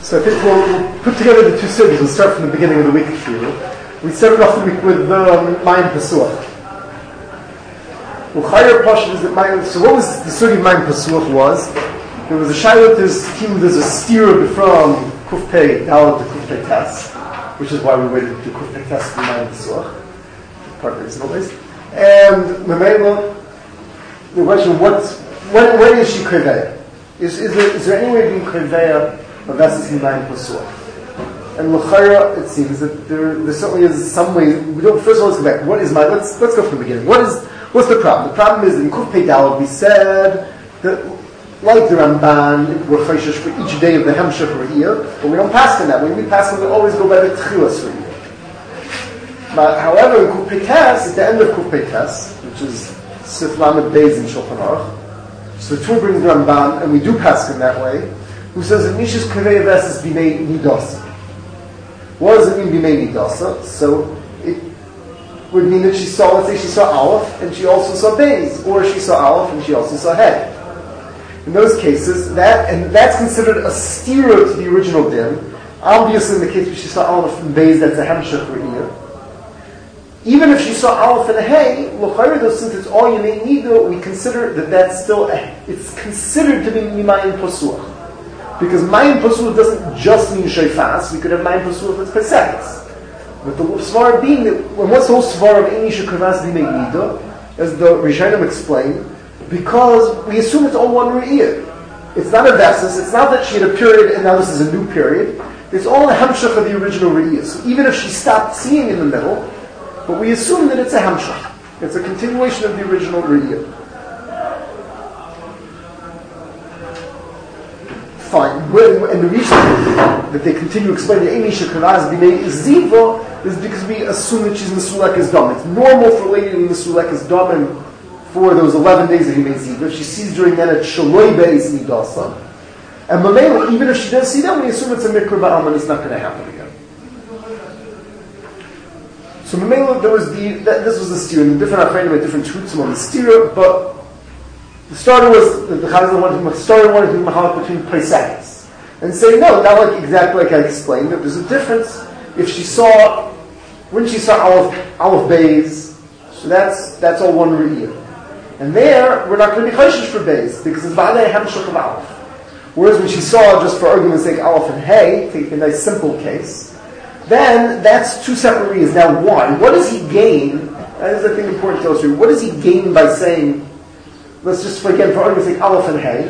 So I think we'll put together the two studies. We'll start from the beginning of the week. We started off the week with Mayim Pesuach. So what was the study of Mayim Pesuach was? There was a shayla, there's a steer from Kufpei Dalad to Kufpei Tes, which is why we waited to Kufpei Tes for Mayim Pesuach. Part of the reason always. And Mamela, the question, when is she Kreveya? Is there any way of being Kreveya of Vesses in Mayim Pesuach? And L'chayra, it seems that there certainly is some way. First of all, let's go back. What is let's go from the beginning. What's the problem? The problem is that in Kufpei Dalad we said that, like the Ramban, we're chayshish for each day of the Hemshech Re'iyah, but we don't pass in that way. We pass in, we always go by the Tchilas Re'iyah. But however, in Kufpei Tes, at the end of Kufpei Tes, which is Sif Lamed Beis in Shulchan Aruch, so the Tur brings the Ramban, and we do pass in that way, who says that Nishis Kreveya Vesses Bimei Nidasa. What does it mean Bimei Nidasa? So it would mean that let's say she saw Aleph, and she also saw Beis, or she saw Aleph, and she also saw Hey. In those cases, that's considered a steer to the original din. Obviously, in the case where she saw Aleph and Beis, that's a Hemshech Re'iyah. Even if she saw Aleph and a Hey, L'chayr, since it's all you may need, we consider that's still it's considered to be Mayim Pesuach. Because Mayim Pesuach doesn't just mean Sheifas, we could have Mayim Pesuach that's Pesachs. But the Svar being that, what's the whole Svar of Eini Shekavas Bimei Nida, as the Rishonim explained, because we assume it's all one Re'iyah. It's not a Vesses, it's not that she had a period and now this is a new period. It's all a Hemshech of the original Re'iyah. So even if she stopped seeing in the middle, but we assume that it's a Hemshech. It's a continuation of the original Re'iyah. Fine. And the reason that they continue to explain the Eini Shekavas Bimei Ziva is because we assume that she's Mesulek as Dam. It's normal for a lady to be Mesulek as Dam for those 11 days that he made Ziva. If she sees during that at Shaloi Beis Nidasa. And Mamela, even if she does see them, we assume it's a Mikra Ba'am and it's not going to happen again. So Mamela, this was the steer, and the different Achreinim had different truths on the steer, but the starter was, the Chazal wanted to be Mahalak between Pesachs. And say, no, not like exactly like I explained, that there's a difference when she saw Aleph Beis, so that's all one Re'iyah. And there, we're not going to be chayshish for Beis, because it's V'adei Hemshech of Aleph. Whereas when she saw, just for argument's sake, Aleph and Hey, take a nice simple case, then that's two separate Re'iyahs. Now why? What does he gain? That is, I think, important to illustrate. What does he gain by saying, let's just, again, for argument's sake, Aleph and Hey?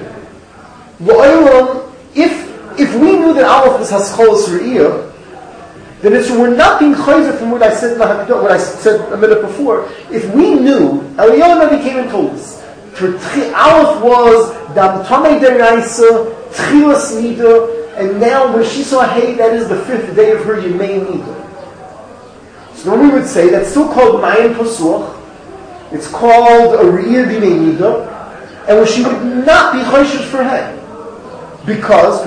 If we knew that Aleph was Hascholos Re'iyah, then we're not being chayzer from what I said a minute before. If we knew, Eliyahu Navi came and told us, Aleph was Dam Tamei Deraisa, Tchilas Nida, and now when she saw Hey, that is the 5th day of her Yemei Nida. So then we would say that's still called Mayim Pesuach. It's called a Re'iyah Bimei Nida, and when she would not be chayshish for Hey, because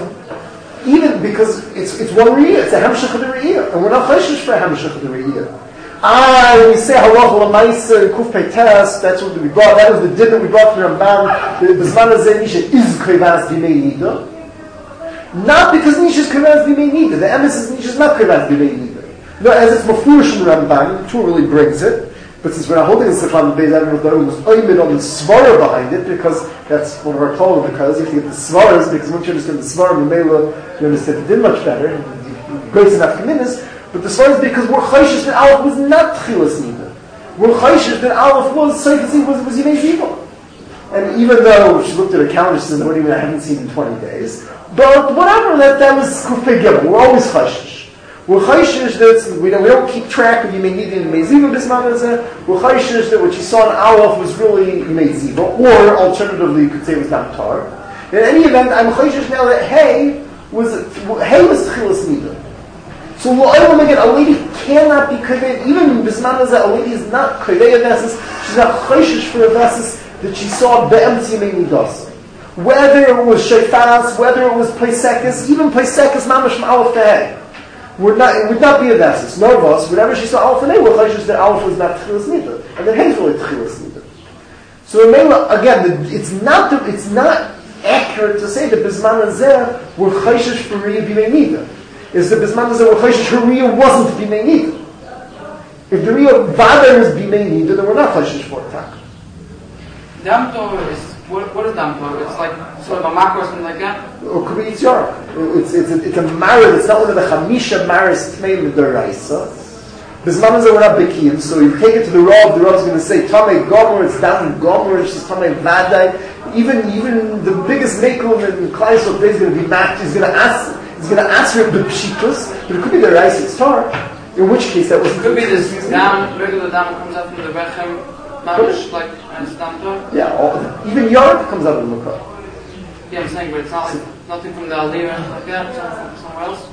it's one Re'iyah, it's a Hemshech of the Re'iyah, and we're not chayshish for a Hemshech of the Re'iyah. When we say Halacha L'maisa and Kufpei Tes, that's what we brought. That was the din that we brought from the Ramban. The Zman Hazeh Nisha is Krevas Bimei Nida, not because Nisha is Krevas Bimei Nida. The emes is Nisha is not Krevas Bimei Nida. No, as it's Mafurish in the Ramban, the Tur really brings it. But since we're not holding the Sifan Beis, I don't know if there was oimid on the Svara behind it, because that's one of our Torah, because you have to get the Svaras, because once you understand the Svara, you understand the din much better, grace enough commitments. But the Svara is because we're chayshish that Aleph was not Tchilas Nida. We're chayshish that Aleph was Seifas Ziva, was Yemei Ziva. And even though she looked at her calendar, she said, what do you mean I haven't seen in 20 days? But whatever, that was Kufpei Gimel. We're always chayshish. We're chayshish that we don't keep track of Yemei Nida and Yemei Ziva Bisman Hazeh. We're chayshish that what she saw in Aleph was really Yemei Ziva, or alternatively you could say it was Dam Tar. In any event, I'm chayshish now that Hey was Tchilas Nida. So again, a lady cannot be Kreveya, even in Bisman Hazeh, a lady is not Kreveya Vesses, she's not chayshish for a Vesses that she saw Be'emes Yemei Nidas. Whether it was Sheifas, whether it was Pesachs, even Pesachs Mamash from Aleph to Hey. It would not be a Vesses. None of us, whenever she saw Aleph and Hey, we're chayshish that Aleph was not Tchilas Nida, and that Hey is really Tchilas Nida. So again, it's not accurate to say that Bisman Azeh were chayshish for Riyah Bimei Nida. Is that Bisman Azeh were chayshish her Riyah wasn't Bimei Nida. If the Riyah Vadar is Bimei Nida, then we're not chayshish for it. Damto is, what is Damto? It's like sort of a macro or something like that? Or could be Yitzhak. It's a maror, it's not one of the Chamisha maris Tmeim D'Oraisa. Bisman Azeh we're not Bekim, so you take it to the Rav is going to say, Tamei Gomer, it's Dam Gomer, it's Tamei Vadai. Even the biggest Mekel in Klai Yisrael is going to be matched. He's going to answer it with Pshitus, but it could be the Reis Star. In which case that was. It could be this down, regular down comes out from the Rechem, Mamish, like as Damto. Yeah, even Yarab comes out of the Makar. Yeah, I'm saying, but it's not like nothing from the Aliyah like that, something from somewhere else.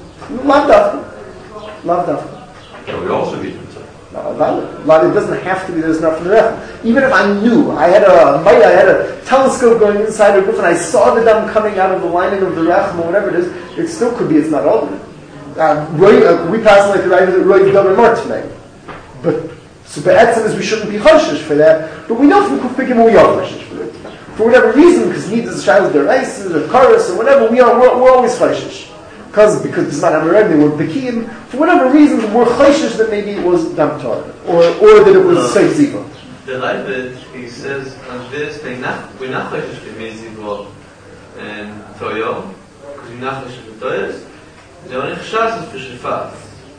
Love Dafka. It would also be No, it doesn't have to be there's enough from the Rechem. Even if I knew, I had a telescope going inside a roof and I saw the dam coming out of the lining of the Rechem or whatever it is, it still could be it's not all of it. We pass like the right of the Roy Dom and Martinez. But so Be'etzim is we shouldn't be choshish for that, but we know from Kufpikim we are choshish for it. For whatever reason, because needs is Shilas their ices or Karas or whatever, we're always choshish. Because it's not Amarem, they were Bekim. For whatever reason, we're choshish that maybe it was Damtar, or that it was Seif Ziva. The Leibit, he says on this, we're not choshish for Mezivo and Toyo, because we're not choshish for Toyos. The only chashash is for Shefaz.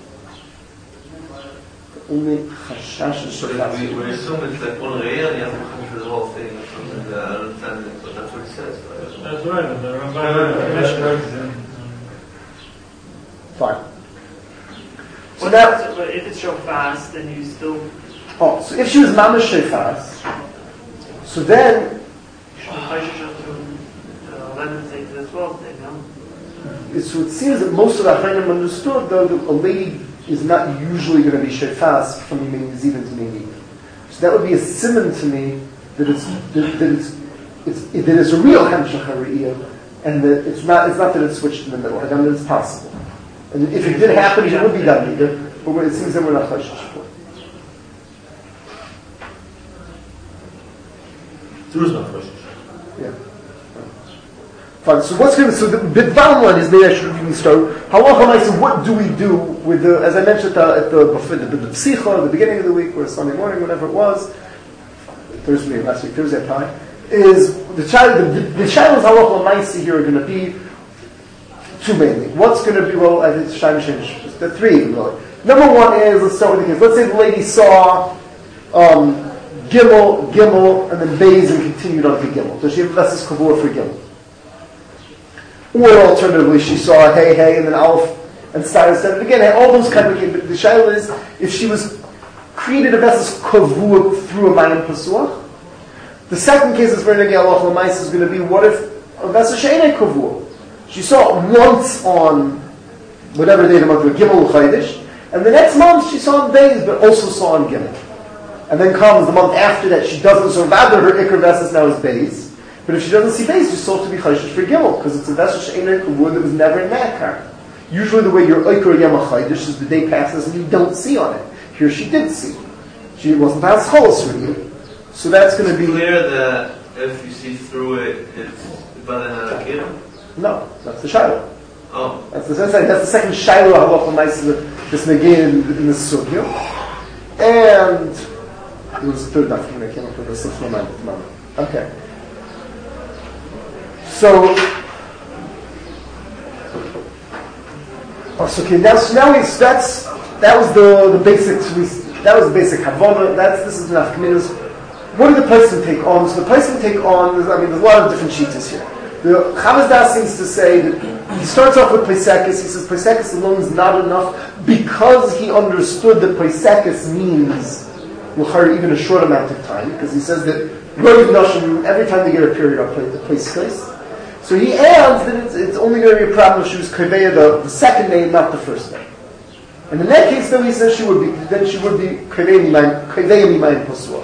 Only chashash is Shefaz. We assume it's like one real, and you have to come for the whole thing. I don't understand it, but that's what he says. That's right, the Ramban. Fine. So that, but if it's so fast, then you still. Oh, so if she was mamash Shefaz, so then. So it seems that most of the Achronim understood, though, that a lady is not usually going to be Shefaz from Yemei Zivan to Yemei. So that would be a simon to me that it's a real Hemshech HaRe'iyah, and that it's not that it's switched in the middle. I don't know it's possible. And if it did happen, it would be done either, but it seems that we're not choshish for it. There is no choshish. Yeah. Fine. So what's going to? So the bottom line is maybe I should even start. What do we do with the? As I mentioned at the psicha, at the beginning of the week or Sunday morning, whatever it was, Thursday, last week, Thursday time, is the child. The child's halacha ma'isi here are going to be two mainly. What's going to be? Well, I think it's the three really. Number one is, let's start with the case. Let's say the lady saw Gimel, and then Beis and continued on to Gimel. So she has Vesas Kavua for Gimel. Or alternatively, she saw Hey, and then Aleph, and started instead of again. All those kind of things. But the shaila is, if she was created a Vesas Kavua through a Mayim Pasuach, the second case is very Negei Alach L'Mais is going to be, what if a Vesas She'enei Kavua? She saw it once on whatever day the month of Gimel Chaydish, and the next month she saw on Beis, but also saw on Gimel. And then comes the month after that, she doesn't, so rather her Iker Vesas now is Beis. But if she doesn't see Beis, she's sold to be Chayshish for Gimel, because it's a Vesas She'enei Kavua that was never in Makar. Usually the way your Iker Yom Chaydish is the day passes and you don't see on it. Here she did see. She wasn't past Cholos for you. So that's going to be clear that if you see through it, it's Badan Halakim? No, that's the Shiloh. Oh. That's the second Shiloh halacha ma'aseh this negin in the sugya. And it was the third document I came up with the sixth moment at the moment. Okay. So okay, that was the basics. That was the basic havana. This is enough committees. What did the person take on? So the person take on. There's a lot of different sheets here. The Chavaz Das seems to say that he starts off with Paisekis. He says Paisekis alone is not enough because he understood that Paisekis means even a short amount of time. Because he says that every time they get a period of Paisekis. So he adds that it's only going to be a problem if she was Kaveya, the second name, not the first name. And in that case, though, he says she would be Kaveya Mimayim Pasuach.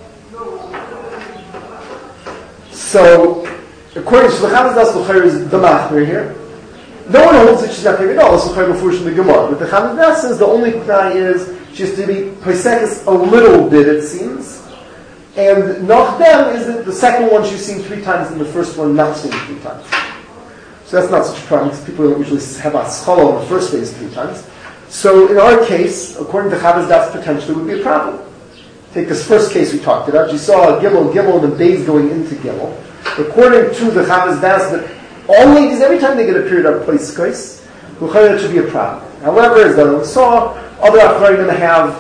So, according to the Chavaz Das, L'chair is the Machmer here. No one holds that she's not Kaveya at all. It's L'chair before she in the Gemara. But the Chavaz Das says the only T'nai is she has to be Paisekis a little bit, it seems. And Nachdem is the second one she's seen 3 times and the first one not seen 3 times. So that's not such a problem because people don't usually have a scholar on the first phase 3 times. So in our case, according to Chavaz Das, potentially would be a problem. Take this first case we talked about. You saw Gimel, and the Beis going into Gimel. According to the Chavaz Das, that all ladies, every time they get a period, are place kais. That should be a problem. However, as we saw, other Achrarim have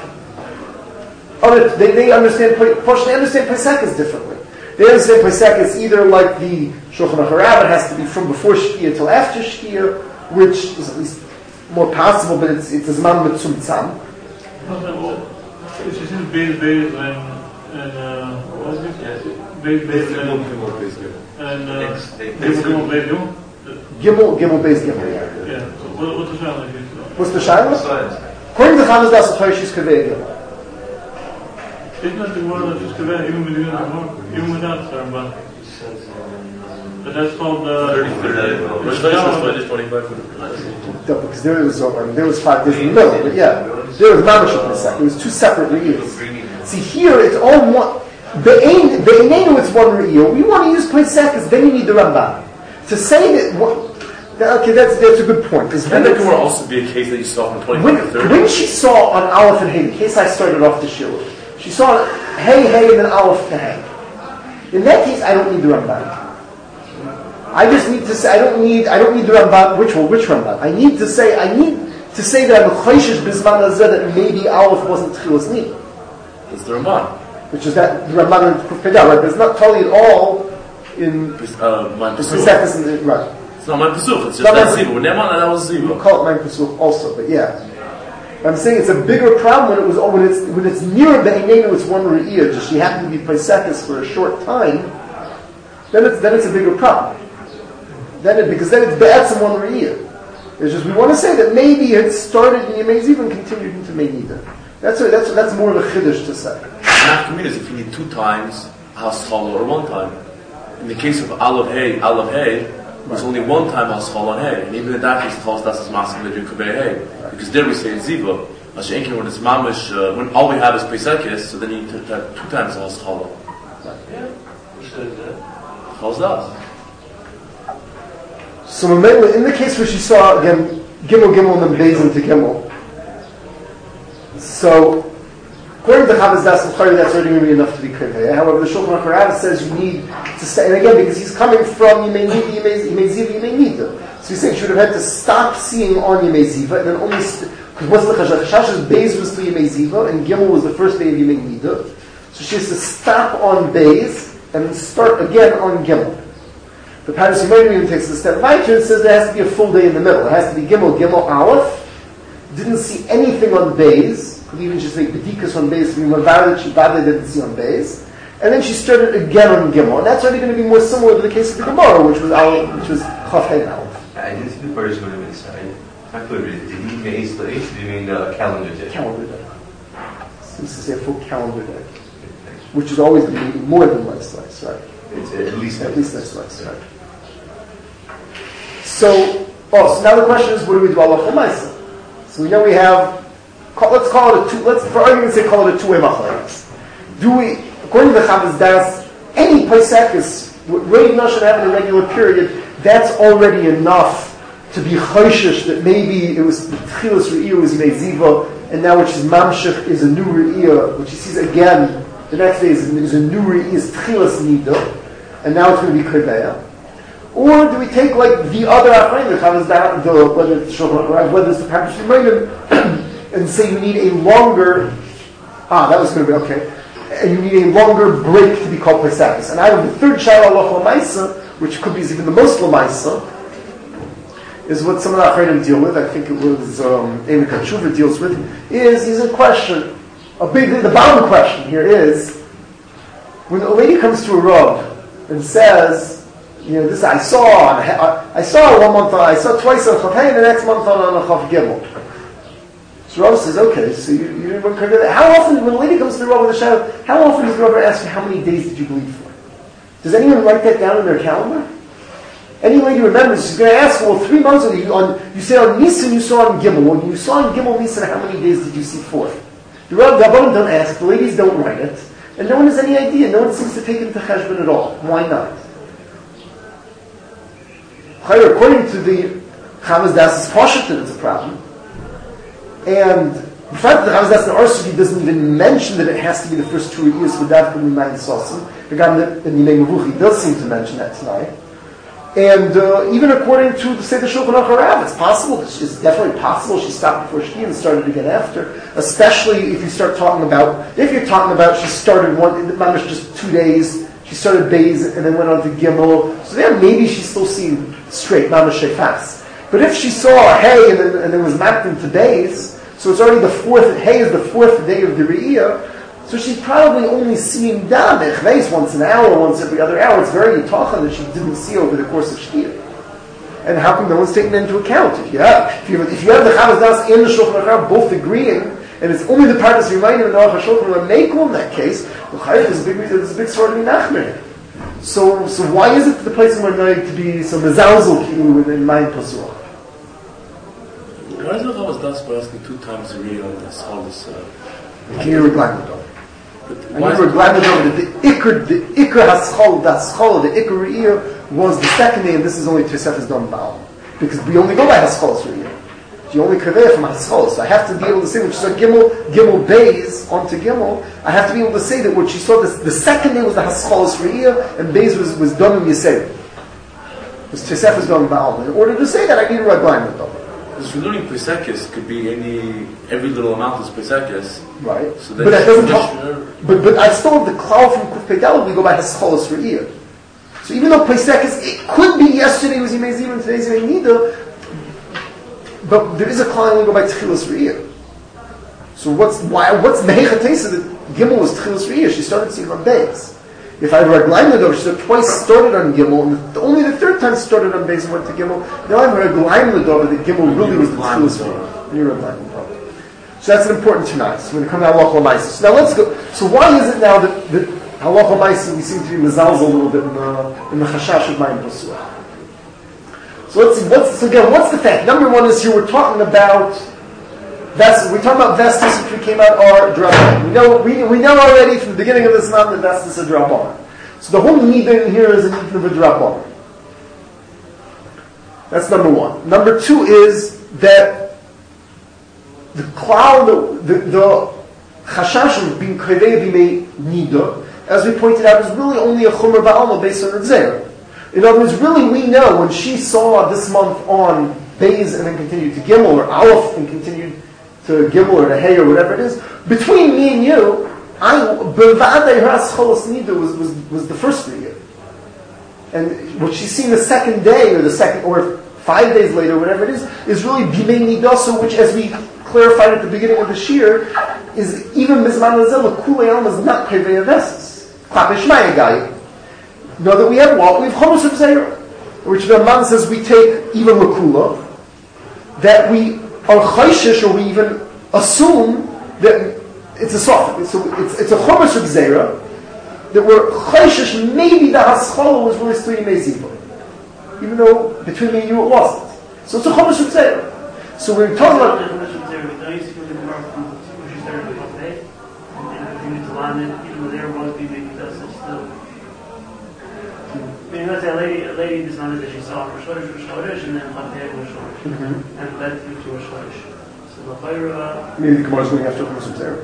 they understand Pesach differently. They understand Pesach is either like the Shulchan Aruch Rabbah, it has to be from before Shkia till after Shkia, which is at least more possible, but it's a Zman Mitzumtzam. If she says Beis and what was it? Beis and Gimel, Beis, Gimel. Yeah. So what's the Shaila? What's the Shaila? According to Chavaz Das, she's Kaveh Gimel. Isn't that the word that she's Kaveh, even without Sarabah? But that's called because there was 5 days in the middle, but yeah, there was Mamash Pesach. It was 2 separate re'iyos. See, here it's all one. Be'einenu it's one re'iyah. We want to use Pesach because then you need the Ramban. To say okay, that's a good point. And there could also be a case that you saw from 25 to 30. When she saw on Aleph and Hey, the case I started off the shiur, she saw Hey, and then Aleph to Hey. In that case, I don't need the Ramban. I just need to say I don't need the Ramban. Which Ramban? I need to say that I'm chayshish bisman hazeh that maybe Aleph wasn't tchilas ni. It's the Ramban. Which is that the Ramban in Kuf Pei, right? But it's not totally at all in Man Pesuch. Right. It's not Man Pesuch. It's just that Ziva. When that was Ziva. We call it Man Pesuch also, but yeah. I'm saying it's a bigger problem when it's near Be'einenu, it's one re'iyah. Just she happened to be Pesachis for a short time. Then it's a bigger problem. Because then it's Be'etzim one re'iyah. It's just we want to say that maybe it started in Yemei Ziv and continued into Meinida. That's more of a chiddush to say. After me is if you need 2 times Haschala or 1 time. In the case of Aleph Hey, there's only 1 time Haschala on Hey, and even in that case, it tells us that's Maskim that you Kaveh Hey, because there we say in Ziva, Mashenkin when it's Mamish, when all we have is Pesachis, so then you need to have 2 times Haschala. How's that? So in the case where she saw again Gimel, and then Beis into Gimel. So according to Chavaz Das, that's already going to be enough to be Kaveh. However, the Shulchan Aruch Rabbah says you need to stay, and again because he's coming from Yemei Ziva, Yemei Nida. So he's saying she would have had to stop seeing on Yemei Ziva and then only because what's the Chashash's Beis was to Yemei Ziva and Gimel was the first day of Yemei Nida. So she has to stop on Beis and then start again on Gimel. The Paris Yemei even takes the step weiter and says there has to be a full day in the middle. It has to be Gimel, Aleph. Didn't see anything on Beis. Could even just make B'dikas on Beis. I mean, that she badly didn't see on Beis. And then she started again on Gimel. And that's already going to be more similar to the case of the Gemara, which was Chaf Hey and Aleph. I didn't see the first one of it. Not clear. Did he mean Beis Leish? Did he mean calendar day? Calendar day. Seems to say a full calendar day. Which is always going to be more than one slice, right? It's at least that slice, right? So now the question is, what do we do Allah Chamaisa? So we know we have, let's call it for argument's sake, call it a 2-way machlokes. Do we, according to the Chavaz Das, any Pesachis, Rav Nosson having a regular period, that's already enough to be chayshish that maybe it was the Tchilas Re'iyah was Yemei Ziva, and now which is Mamshech is a new Re'iyah, which he sees again, the next day is a new Re'iyah, is Tchilas Nida, and now it's going to be Kaveh. Or do we take like the other Achraim, the Chavaz Das, whether it's Shulchan Aruch, whether it's the Parshat Shemainim, and say you need a longer, that was going to be okay, and you need a longer break to be called Pesachis. And I have the third Shaila Halacha L'Maisa, which could be even the most L'Maisa, is what some of the Achraim deal with. I think it was Emek HaTshuva deals with. Is a question. The bottom question here is when a lady comes to a Rav and says, this I saw 1 month I saw twice on Chaf Hey and the next month on Chaf Gimel. So Rav says, okay, so you didn't want to do that. How often, when a lady comes to the Rav with a shadow, how often does the Rav ask you how many days did you believe for? Does anyone write that down in their calendar? Any lady remembers, she's going to ask, 3 months ago, you say on Nisan you saw on Gimel. When you saw on Gimel Nisan, how many days did you see for? The Rabbanim don't ask, the ladies don't write it. And no one has any idea. No one seems to take it into cheshbon at all. Why not? According to the Chavis Das, it's Pashut that it's a problem. And the fact that the Chavis Das in Arsugi doesn't even mention that it has to be the first 2 years for that from the Mayin Sosim. The guy in the Yimei Mavuchi does seem to mention that tonight. And even according to the Seder Shulchan Aruch Harav, it's possible. It's definitely possible she stopped before Shkia and started again after. Especially if you start talking about, she started mamish just 2 days. She started Beis and then went on to Gimel. So there maybe she's still seeing straight mamish shefas. But if she saw Hey and then was mapped into Beis, so it's already the fourth. Hey is the fourth day of the Re'iyah. So she's probably only seeing Dam Echveis once an hour, once every other hour. It's very yitachan that she didn't see over the course of Shkia. And how come no one's taken into account? If you have the Chavis Das and the Shulchan Aruch both agreeing, and it's only the part that's reminding of the Aruch HaShulchan Aruch Meikel in that case, well, there's a big sword to be nachmer. So why is it the place where we're to be so mezalzel in mind pasuach? Why is the Chavis Das for asking 2 times a year on this all this? Can you reply to that? And you were glad to know that the Iker Haschol, the Iker Re'iyah was the second day, and this is only Tosefes Dam Baal. Because we only go by Haschol Re'iyah. You only kaveh from Haschol. So I have to be able to say, when she saw Gimel Beis onto Gimel, I have to be able to say that what she saw, the second day was the Haschol Re'iyah, and Beis was Dam Yisrael. It was Tosefes Dam Baal. In order to say that, I need a Raglayim with them. Because we're learning Pesekis could be every little amount is Pesekis. Right. So but that doesn't help. But I still have the cloud from Kuf Pedal, we go by Hascholos Re'iyah. So even though Pesekis, it could be yesterday was Yimei Zivin, today's Yimei Nida, but there is a cloud we go by Tchilas Re'iyah. So what's Mehecha Tesa that Gimel was Tchilas Re'iyah? She started seeing on Beis. If I read Glaim she said twice started on Gimel, and only the third time started on Beis and went to Gimel. Now I've heard Glaim that Gimel really was the Tchilas Re'iyah. You're a Glaim So that's an important tonight. So we're going to come to Halach L'Maisa. So now let's go. So why is it now that Halach L'Maisa we seem to be mezalzel a little bit in the Chashash of Mayim Pasuach? So let's see. What's the fact? Number one is here we're talking about vestas. We're talking about vestas which we came out are drabban. We know already from the beginning of this month that vestas are drabban. So the whole nida in here is a nida of a drabban. That's number one. Number two is that the cloud, the chashash of being kaveh b'mei nida, as we pointed out, is really only a chumrah ba'alma based on Rebzera. In other words, really we know when she saw this month on Beis and then continued to Gimel, or Aleph and continued to Gimel or to Hey or whatever it is, between me and you, B'va'adai her Ascholos Nida was the first year. And what she's seen the second day, or 5 days later, whatever it is really B'mei Nidaso, which as we clarified at the beginning of the Shir, is even Mizman Azel, Kulei Alma is not Kevei Avesis. Klape Shmaya Gai. Know that we have what? We have Chomus of Zayra, which the Ramban says we take even Lakula, that we are Chayshish, or we even assume that it's a soft. So it's a Chomus of Zayra, that we're Chayshish, maybe the Haschala was really still Yimei Ziva, even though between me and you it wasn't. So it's a Chomus of Zayra. So we're talking about let's say a lady decided that she saw Rosh Chodesh, and then Chatei was Chodesh, and led through to Rosh Chodesh. So the Chayra... Maybe the Gemara is going after Chomus of Zayra.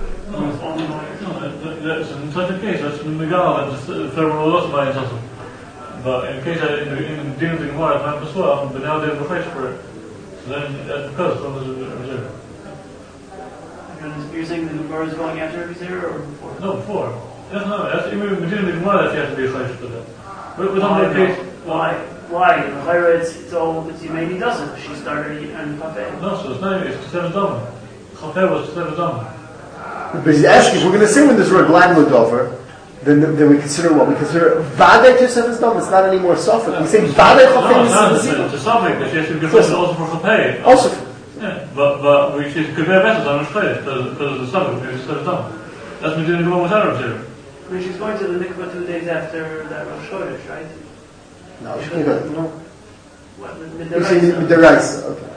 In such a case, that's the Megal, and the third one was by itself. But in case in dealing with the Gemara, it's not Pesach, but now they have a face for it. So then that's because it was a reserve. You're saying the Gemara is going after every zero or before? No, before. That's even between the Gemara that you have to be a face for that. But why? Why? It's all. It's Yemeni doesn't. She started and Chafei. No, so it's not. It's Seven Dama. Chafei was Seven Dama. But he's asking, if we're going to say when there's Raglan Ludover, then we consider what? We consider Vadei to Seven Dama. It's not anymore Sofik. We say Vadei Chafei. No, it's a Sofik, but she has to be also for Chafei. Also. Yeah, but we should compare vessels on her face because of the Sofik. It's Seven Dama. That's me doing the one with Arabs here. I mean, she's going to the mikvah 2 days after that Rosh Chodesh, right? No, she can't go. No. What? You're saying Midaraisa, okay.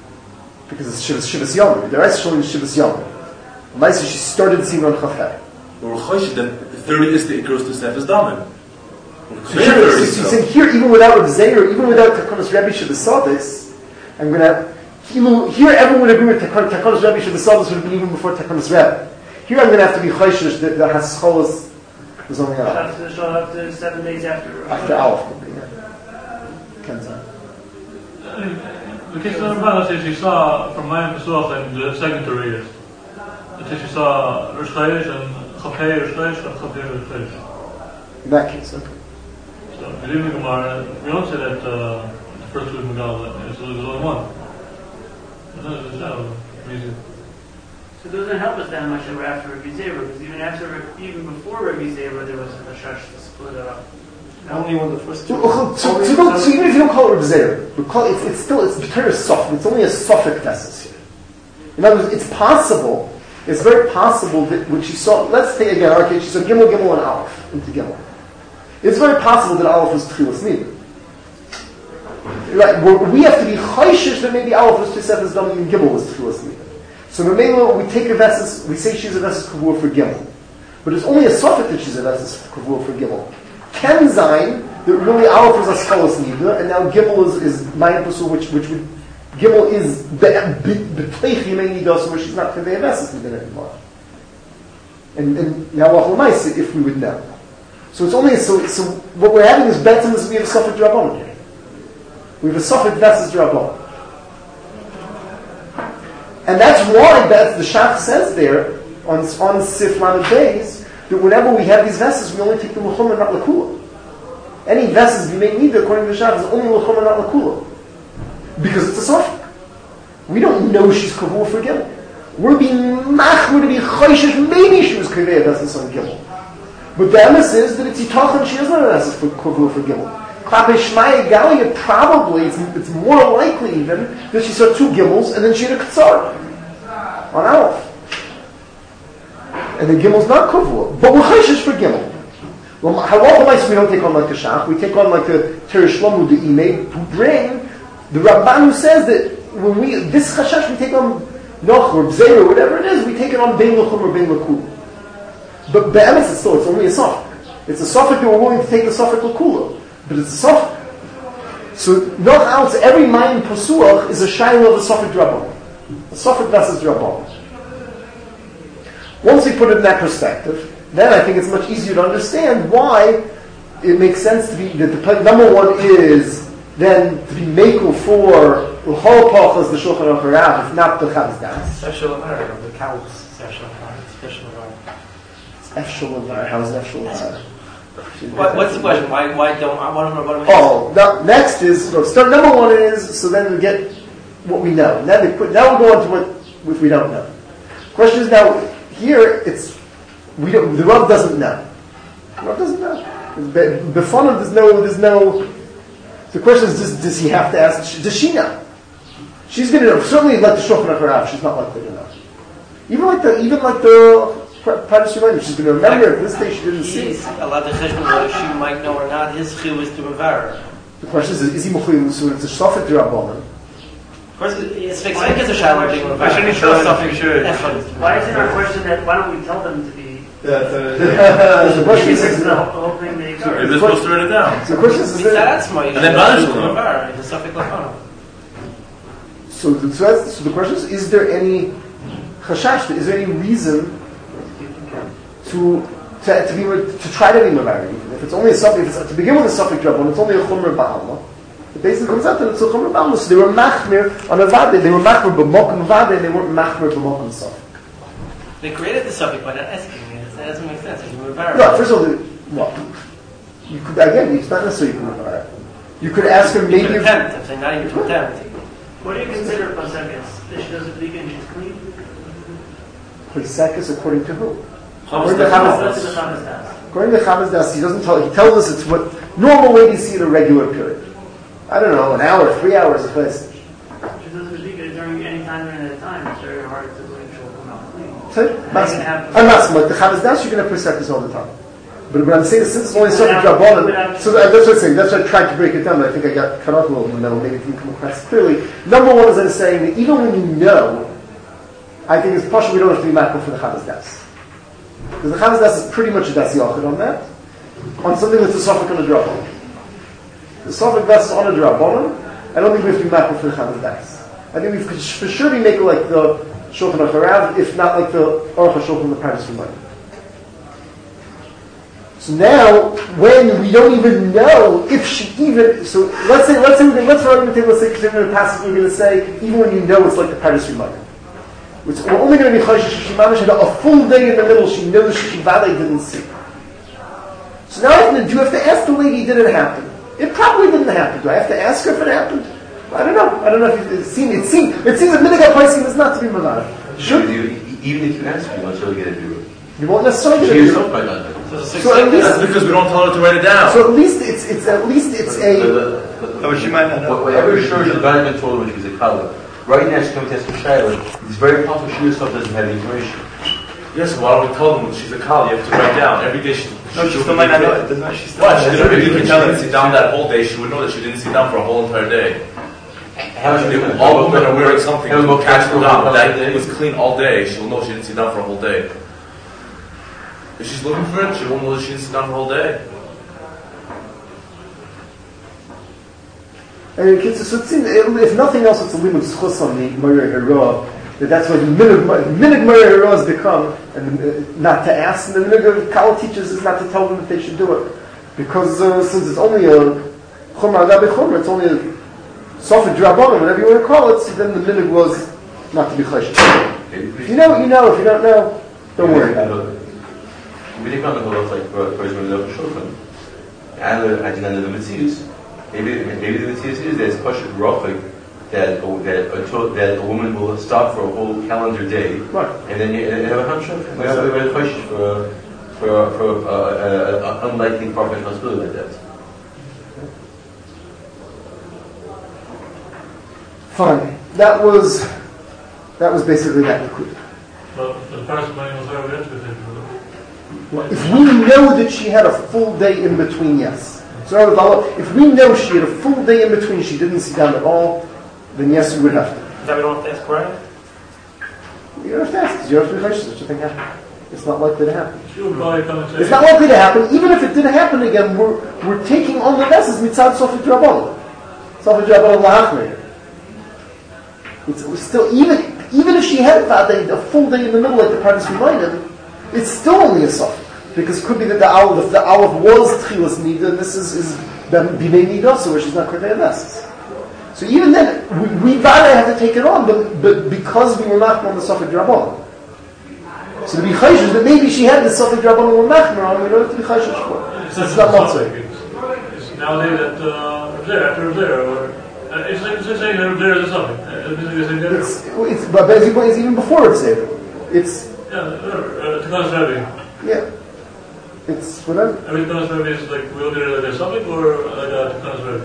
Because it's Shivas Yom. Midaraisa is showing Shivas Yom. Maisa, she started seeing on Chafei. We're choished that 30 is the Icarus to Steph is Daman. So here, even without Rav Zeir, even without Takanos Rebbe Shabbasadis, I'm going to here everyone would agree with Takanos Rebbe Shabbasadis would have been even before Takanos Rebbe. Here I'm going to have to be choishish that the Hascholas was only Up to 7 days after. After Aleph, Kenzai. The case of the Ramban says she saw from Mayim Pesuach in the second 3 years. It says she saw Rosh Chodesh and Chafei Rosh Chodesh and Chafei Rosh Chodesh. In that case, okay. So, we don't say that the first week of Megal is only one. It's not easy. So it doesn't help us that much that we're after Rabbi Zera, because even before Rabbi Zera, there was a shash to split it up. Only when the first two. So even if you don't call it Rav Zeir, it's still the term is soft. It's only a suffix tesis here. In other words, it's possible. It's very possible that when she saw, let's say again, okay, she saw Gimel and Aleph into Gimel. It's very possible that Aleph was Tchilas Nida. Right? We have to be chayshish that maybe Aleph was Tchilas Nida and Gimel was Tchilas Nida. So in Mamela, we take a Vesis, we say she's a Vesis Kavur for Gimel. But it's only a suffix that she's a Vesis Kavur for Gimel. Ken Zayin, that really Aleph was Askalas Nida, and now Gimel is Mayim Pasul, which would, Gimel is B'tleich Yimei Nida, so where she's not Kavei Vesis Nida anymore. And now Lachal if we would know. So it's only, so what we're having is Betzim is we have a suffix Drabon here. We have a suffix Vesis Drabon. And that's why the Shach says there, on Sif Lamed Beis, that whenever we have these Veses, we only take the L'chum and not L'kula. Any Veses we may need, according to the Shach, is only L'chum and not L'kula. Because it's a suffix. We don't know she's Kavur for Gimel. We're being machmir to be chayshish, maybe she was Kaveh Veses on Gimel. But the emes is that it's Yitachan, she doesn't have an Veses for Kavur for Gimel. Klape Shmaya Galia, probably, it's more likely even, that she saw 2 Gimels and then she had a Katsar on Aleph. And the Gimel's not Kavur. But we're chayshish for Gimel. Well, halacha we don't take on like the Shach, we take on like the Teresh Shlomo, the Imei, who bring the Ramban who says that when this Chashash we take on Noch or Bzeir or whatever it is, we take it on Bein L'chum or Bein L'kul. But Be'emes it's only a suffix. It's a suffix that we're willing to take the suffix L'kula. But it's a suffix. So Noch out, every Mayim Pasuach is a Shaila of a suffix Drabon. A suffix Veses Drabon. Once we put it in that perspective, then I think it's much easier to understand why it makes sense to be, that the number one is then to be Mekel for L'chol Pachas the Shulchan Aruch Harav, if not the Chavos Das. Special Avar, the cows, special Avar. Efshel Avar, how's Efshel Avar? What's the question? Why don't I want to know? Oh, next is, start number one is, so then we get what we know. Now we go on to what we don't know. The question is now, here the Rav doesn't know. The Rav doesn't know. Before him, there's no. The question is, does he have to ask? Does she know? She's going to know. Certainly, like the Shulchan Aruch Harav, she's not likely to know. Even like the Paris Shemaim, she's going to remember. At this day, she didn't see. He's allowed to cheshbon whether she might know or not. His chiyuv is to revar. The question is he muchli? So it's a shafet d'Rabbanan. Of course, it's fixed. I guess a shadow being revar. Why shouldn't he show something? Sure. Why isn't our question that? Why don't we tell them to be? The question is, the whole thing they Maybe they're supposed to write it down. the question is, That's my. And then Banish will know. It's a suffix lachana. so the question is there any chashash? Is there any reason to try to be mevarim? If it's only a suffix, if it's to begin with a suffix drabon, it's only a chumra ba'alma. It basically comes out that it's a chumra ba'alma. So they were machmir on a vade. They were machmir b'mokum vade, and they weren't machmir b'mokum suffix. They created the suffix by not asking me. That doesn't make sense. You revar. No, first of all, you could again. It's not necessarily you can mevarim. You could ask her You maybe. can attempt. I'm saying not even to attempt. What do you consider Pasekas? That she doesn't leak and she's clean? Pasekas according to who? What's the Chavos Das? According to Chavos Das, he doesn't tell. He tells us it's what normal ladies see in a regular period. I don't know, an hour, 3 hours of this. She doesn't leak it during any time during that time. It's very hard to believe she'll come out clean. I'm not smart. The Chavos Das, you're going to have Pasekas all the time. But what I'm saying is, since it's only something Rabbanan, so that's what I'm saying. That's why I tried to break it down. But I think I got cut off a little in the middle. Maybe it didn't come across clearly. Number one is I'm saying that even when you know, I think it's partial we don't have to be macro for the Chavos Das. Because the Chavas Das is pretty much a Das Yachid on that. On something that's a Sofik on a Drabonon. The Sofik Das is on a Drabonon. I don't think we have to be mad for the Chavas Das. I think we could for sure be making like the Shulchan Aruch HaRav, if not like the Aruch HaShulchan, the Pardes Remain. So now, when we don't even know if she even, so let's for argument's sake, let's say we're going to say, even when you know it's like the Pardes Remain. We're only going to be Choshesh if she managed to have a full day in the middle, she knows she Vade didn't see. So now I have to ask the lady, did it happen? It probably didn't happen. Do I have to ask her if it happened? I don't know. I don't know if it seems that Midigat Paisim is not to be Mavada. Should even if you ask, you won't really get a view. You won't necessarily get a She view. herself might not know. So at least That's because we don't tell her to write it down. So at least it's a. Oh, she might not know. Whatever sure the Vatican told her when she was a Kala, right now she's coming to ask for Shiloh. It's very possible she herself doesn't have the information. Yes, why don't we tell them when she's a Kala, you have to write down. Every day she still might not know it. Doesn't she still? What? She didn't sit down that whole day. She would know that she didn't sit down for a whole entire day. All women are wearing something to catch them down. That it was clean all day. She'll know she didn't sit down for a whole day. If she's looking for it, she won't know that she didn't sit down for a whole day. And it seems, if nothing else, it's a limit schus on the Moreh Hara. That's what minig Moreh Hara has become, and not to ask. And the minig of Kala teachers is not to tell them that they should do it, because since it's only a chumra agabe chumra, it's only a Sofik Drabonon, whatever you want to call it. So then the minig was not to be choshesh. If you know, you know. If you don't know, don't worry about it. We didn't come to look like first when we look at Shulchan. And at the end of the Metzius. Maybe the Metzius is that it's Pashut Rachik that a woman will stop for a whole calendar day, right. And then you have a Hamshach. We have a Choshesh for an unlikely far-fetched possibility like that. Fine. That was basically that liquid. But the first money was already educated. If we know that she had a full day in between, yes. So if we know she had a full day in between, she didn't sit down at all, then yes, we would have to. That we don't have to ask Brian? You don't have to ask, because you don't have to be choshesh, such a thing happen. It's not likely to happen. She'll probably come and say, It's not likely to happen. Even if it did happen again, we're taking on the vessels mitzad Sofik Drabonon. Sofik Drabonon la'achmer. It's still, even if she had a full day in the middle, like the Pardes Remain, it's still only a Sofik. Because it could be that the Aleph was Tchilas Nida, and this is B'nei Nidasa, where she's not Krivei Vessels. So even then, we have to take it on, but because we were not on the Sofik Drabonon. So to be chayshish, that maybe she had the Sofik Drabonon or Machmer on, we don't have to be chayshish for. So it's not Motzei. It's nowadays that after there, or it's saying that there is something. But basically, it's even before it's there. It's Tekanas Rebbe. yeah. It's whatever. Every Tekanas Rebbe is like we look at it like there's something, or like Tekanas Rebbe.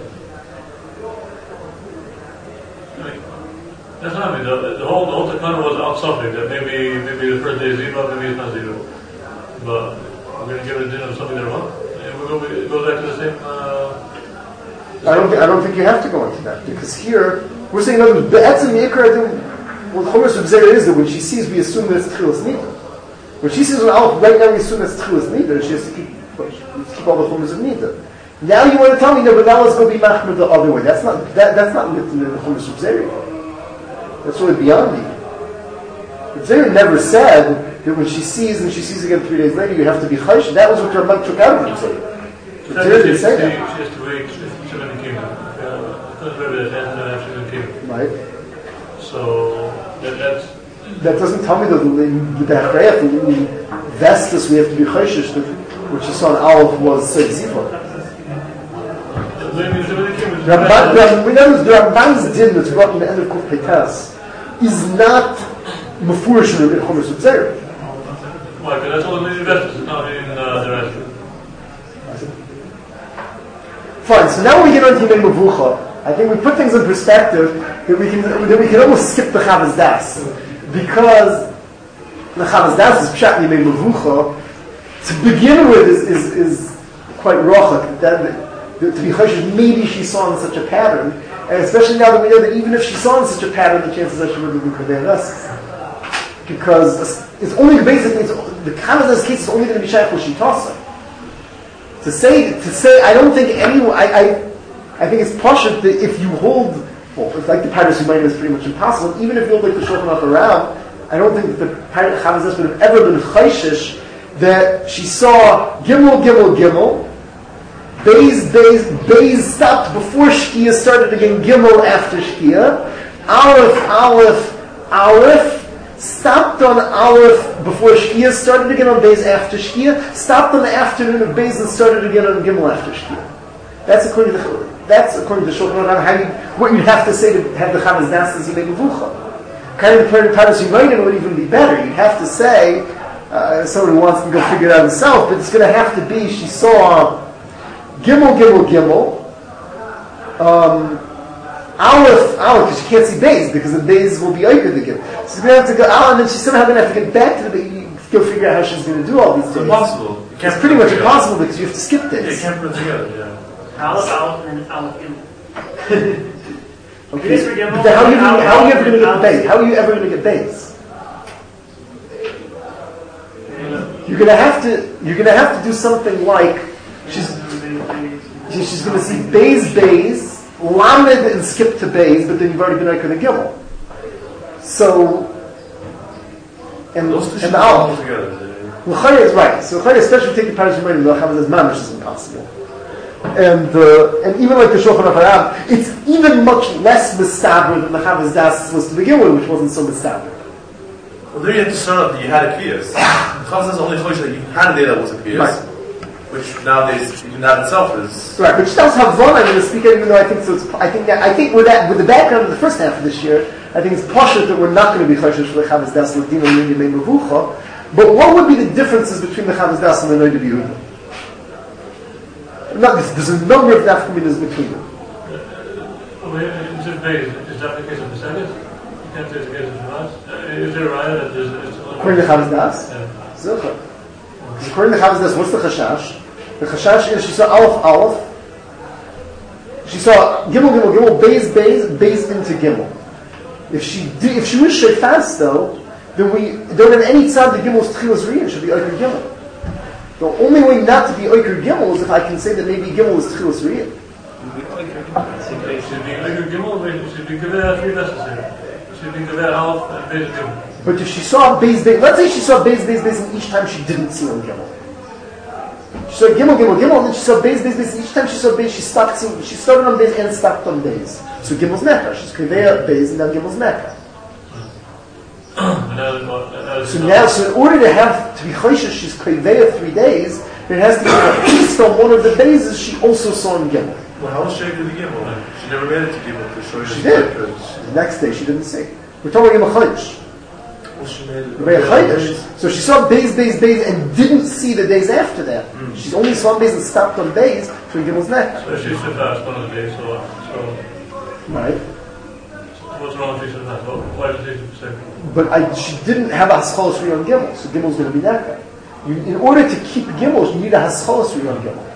That's not me. The whole Tekana was out something that maybe the first day is Ziva, maybe it's not Ziva. But we're going to give it a dinner of something that wrong. And we go back to the same. I don't think you have to go into that, because here we're saying that Be'etzim Yikar. What Chumash Reb Zera is that when she sees, we assume that it's Tchilas Nida. When she sees right now, we assume that's Tchilas Nida, and she has to keep all the Chumash of Nida. Now you want to tell me, no, but now let's go be Machmer the other way. That's not written in the Chumash Reb Zera. That's really beyond me. Reb Zera never said that when she sees and she sees again 3 days later, you have to be Chaysh. That was what Ramban took out of Reb Zera. Reb Zera didn't say that. She has to wait till the kingdom. Right. So that doesn't tell me that with the Achrayat, the Vestas, we have to be Chayshish, which you saw in Aleph was Ziva. The Ramban's din that's brought in the end of Kuf Peitas is not Mefurish in Chumash Reb Zera. Why? Because that's all in the Vestas, it's not in the rest. Fine, so now we get on to Yimei Mevucha. I think we put things in perspective that we can almost skip the Chavas Das, because the Chavas Das is Pshat Yimei Mevucha. To begin with is quite rochak. To be choshesh, maybe she saw in such a pattern, and especially now that we know that even if she saw in such a pattern, the chances are she would have been Krivei Vessels. because it's only basically the Chavez's case is only going to be shaykh l'shitasa. To say, I don't think anyone. I think it's pashut that if you hold, well, it's like the Pirates Humayim is pretty much impossible. Even if you hold like the Shulchan Aruch around, I don't think that the Chavez's would have ever been chayshish that she saw Gimel, Beis stopped before Shkia, started again Gimel after Shkia, Aleph, stopped on Aleph before Shkia, started again on Beis after Shkia, stopped on the afternoon of Beis and started again on Gimel after Shkia. That's according to Shulchan Aruch. What you'd have to say to have the Chavez Das is Yimei Mevucha. Kind of the Paras Yumayim would even be better. You'd have to say, someone who wants to go figure it out himself, but it's going to have to be, she saw Gimel, Aleph, because she can't see Beis, because the Beis will be over the Gimel. So she's going to have to go out, and then she's somehow going to have to get back to the Beis, go figure out how she's going to do all these things. It's impossible. It's pretty much impossible because you have to skip days. You can't put it together, yeah. Aleph, and then Aleph Gimel. Okay. But how are you ever going to get Beis? How are you ever going to get Beis? You're going to have to do something like she's going to see Beis, Lamed and skip to Beis, but then you've already been like the Gimel. So and Those two and should the be Aleph. all together. L'chayah is right. So l'chayah, especially take the Paras Yumayim, the Chavez as mamish is impossible. And even like the Shulchan Aruch, it's even much less mistaber than the Chavez Das was to begin with, which wasn't so mistaber. Well, there you have to start out that you had a Kiyas. The Chavez only told you that you had a day that was a Kiyas, Right. which nowadays, even that itself is... Right, but Shtas Havon, I'm going to speak, even though I think so. I think with the background of the first half of this year, I think it's pashut that we're not going to be choshesh for the Chavez Das L'Dino Yimei Mevucha. But what would be the differences between the Chavez Das and the Noida B'Yehuda? There's a number of nafkaminas between them. Is that the case of the Senate? You can't say it's the case of Shabbat. Is there a raya that there's... According to Chavez Das? Yeah. Zilcha. According to Chavez Das, what's the chashash? The chashash is she saw Aleph. She saw Gimel, Beis into Gimel. If she was Shefas though, then we don't have any tzad the Gimel's Tchilas Riyah should be Oker Gimel. The only way not to be Oker Gimel is if I can say that maybe Gimel is Tchilas Riyah. Should be Oker Gimel, should be Geveh 3 necessary. Should be Geveh Aleph and Beis Gimel. But if she saw Beis, let's say she saw Beis, and each time she didn't see on Gimel. She saw Gimel, and then she saw Beis, and each time she saw Beis, she started on Beis and stopped on Beis. So Gimel's Mecca. She's Kivea Beis, and now Gimel's Mecca. So in order to be Choshesh, she's Kivea 3 days, it has to be at least on one of the days she also saw in Gimel. Well, how was she able to Gimel? She never made it to Gimel to show you. She did. The next day she didn't see. We're talking about Chodesh. Well, she made it. So she saw Beis, and didn't see the days after that. She only saw Beis and stopped on Beis to Gimel's Mecca. So she should fast one of the days, so... Right. What's wrong with she should fast? Why does she say? But she didn't have a Haschalas Riyah on Gimel, so Gimel's going to be Mecca. In order to keep Gimel, you need a Haschalas Riyah on Gimel.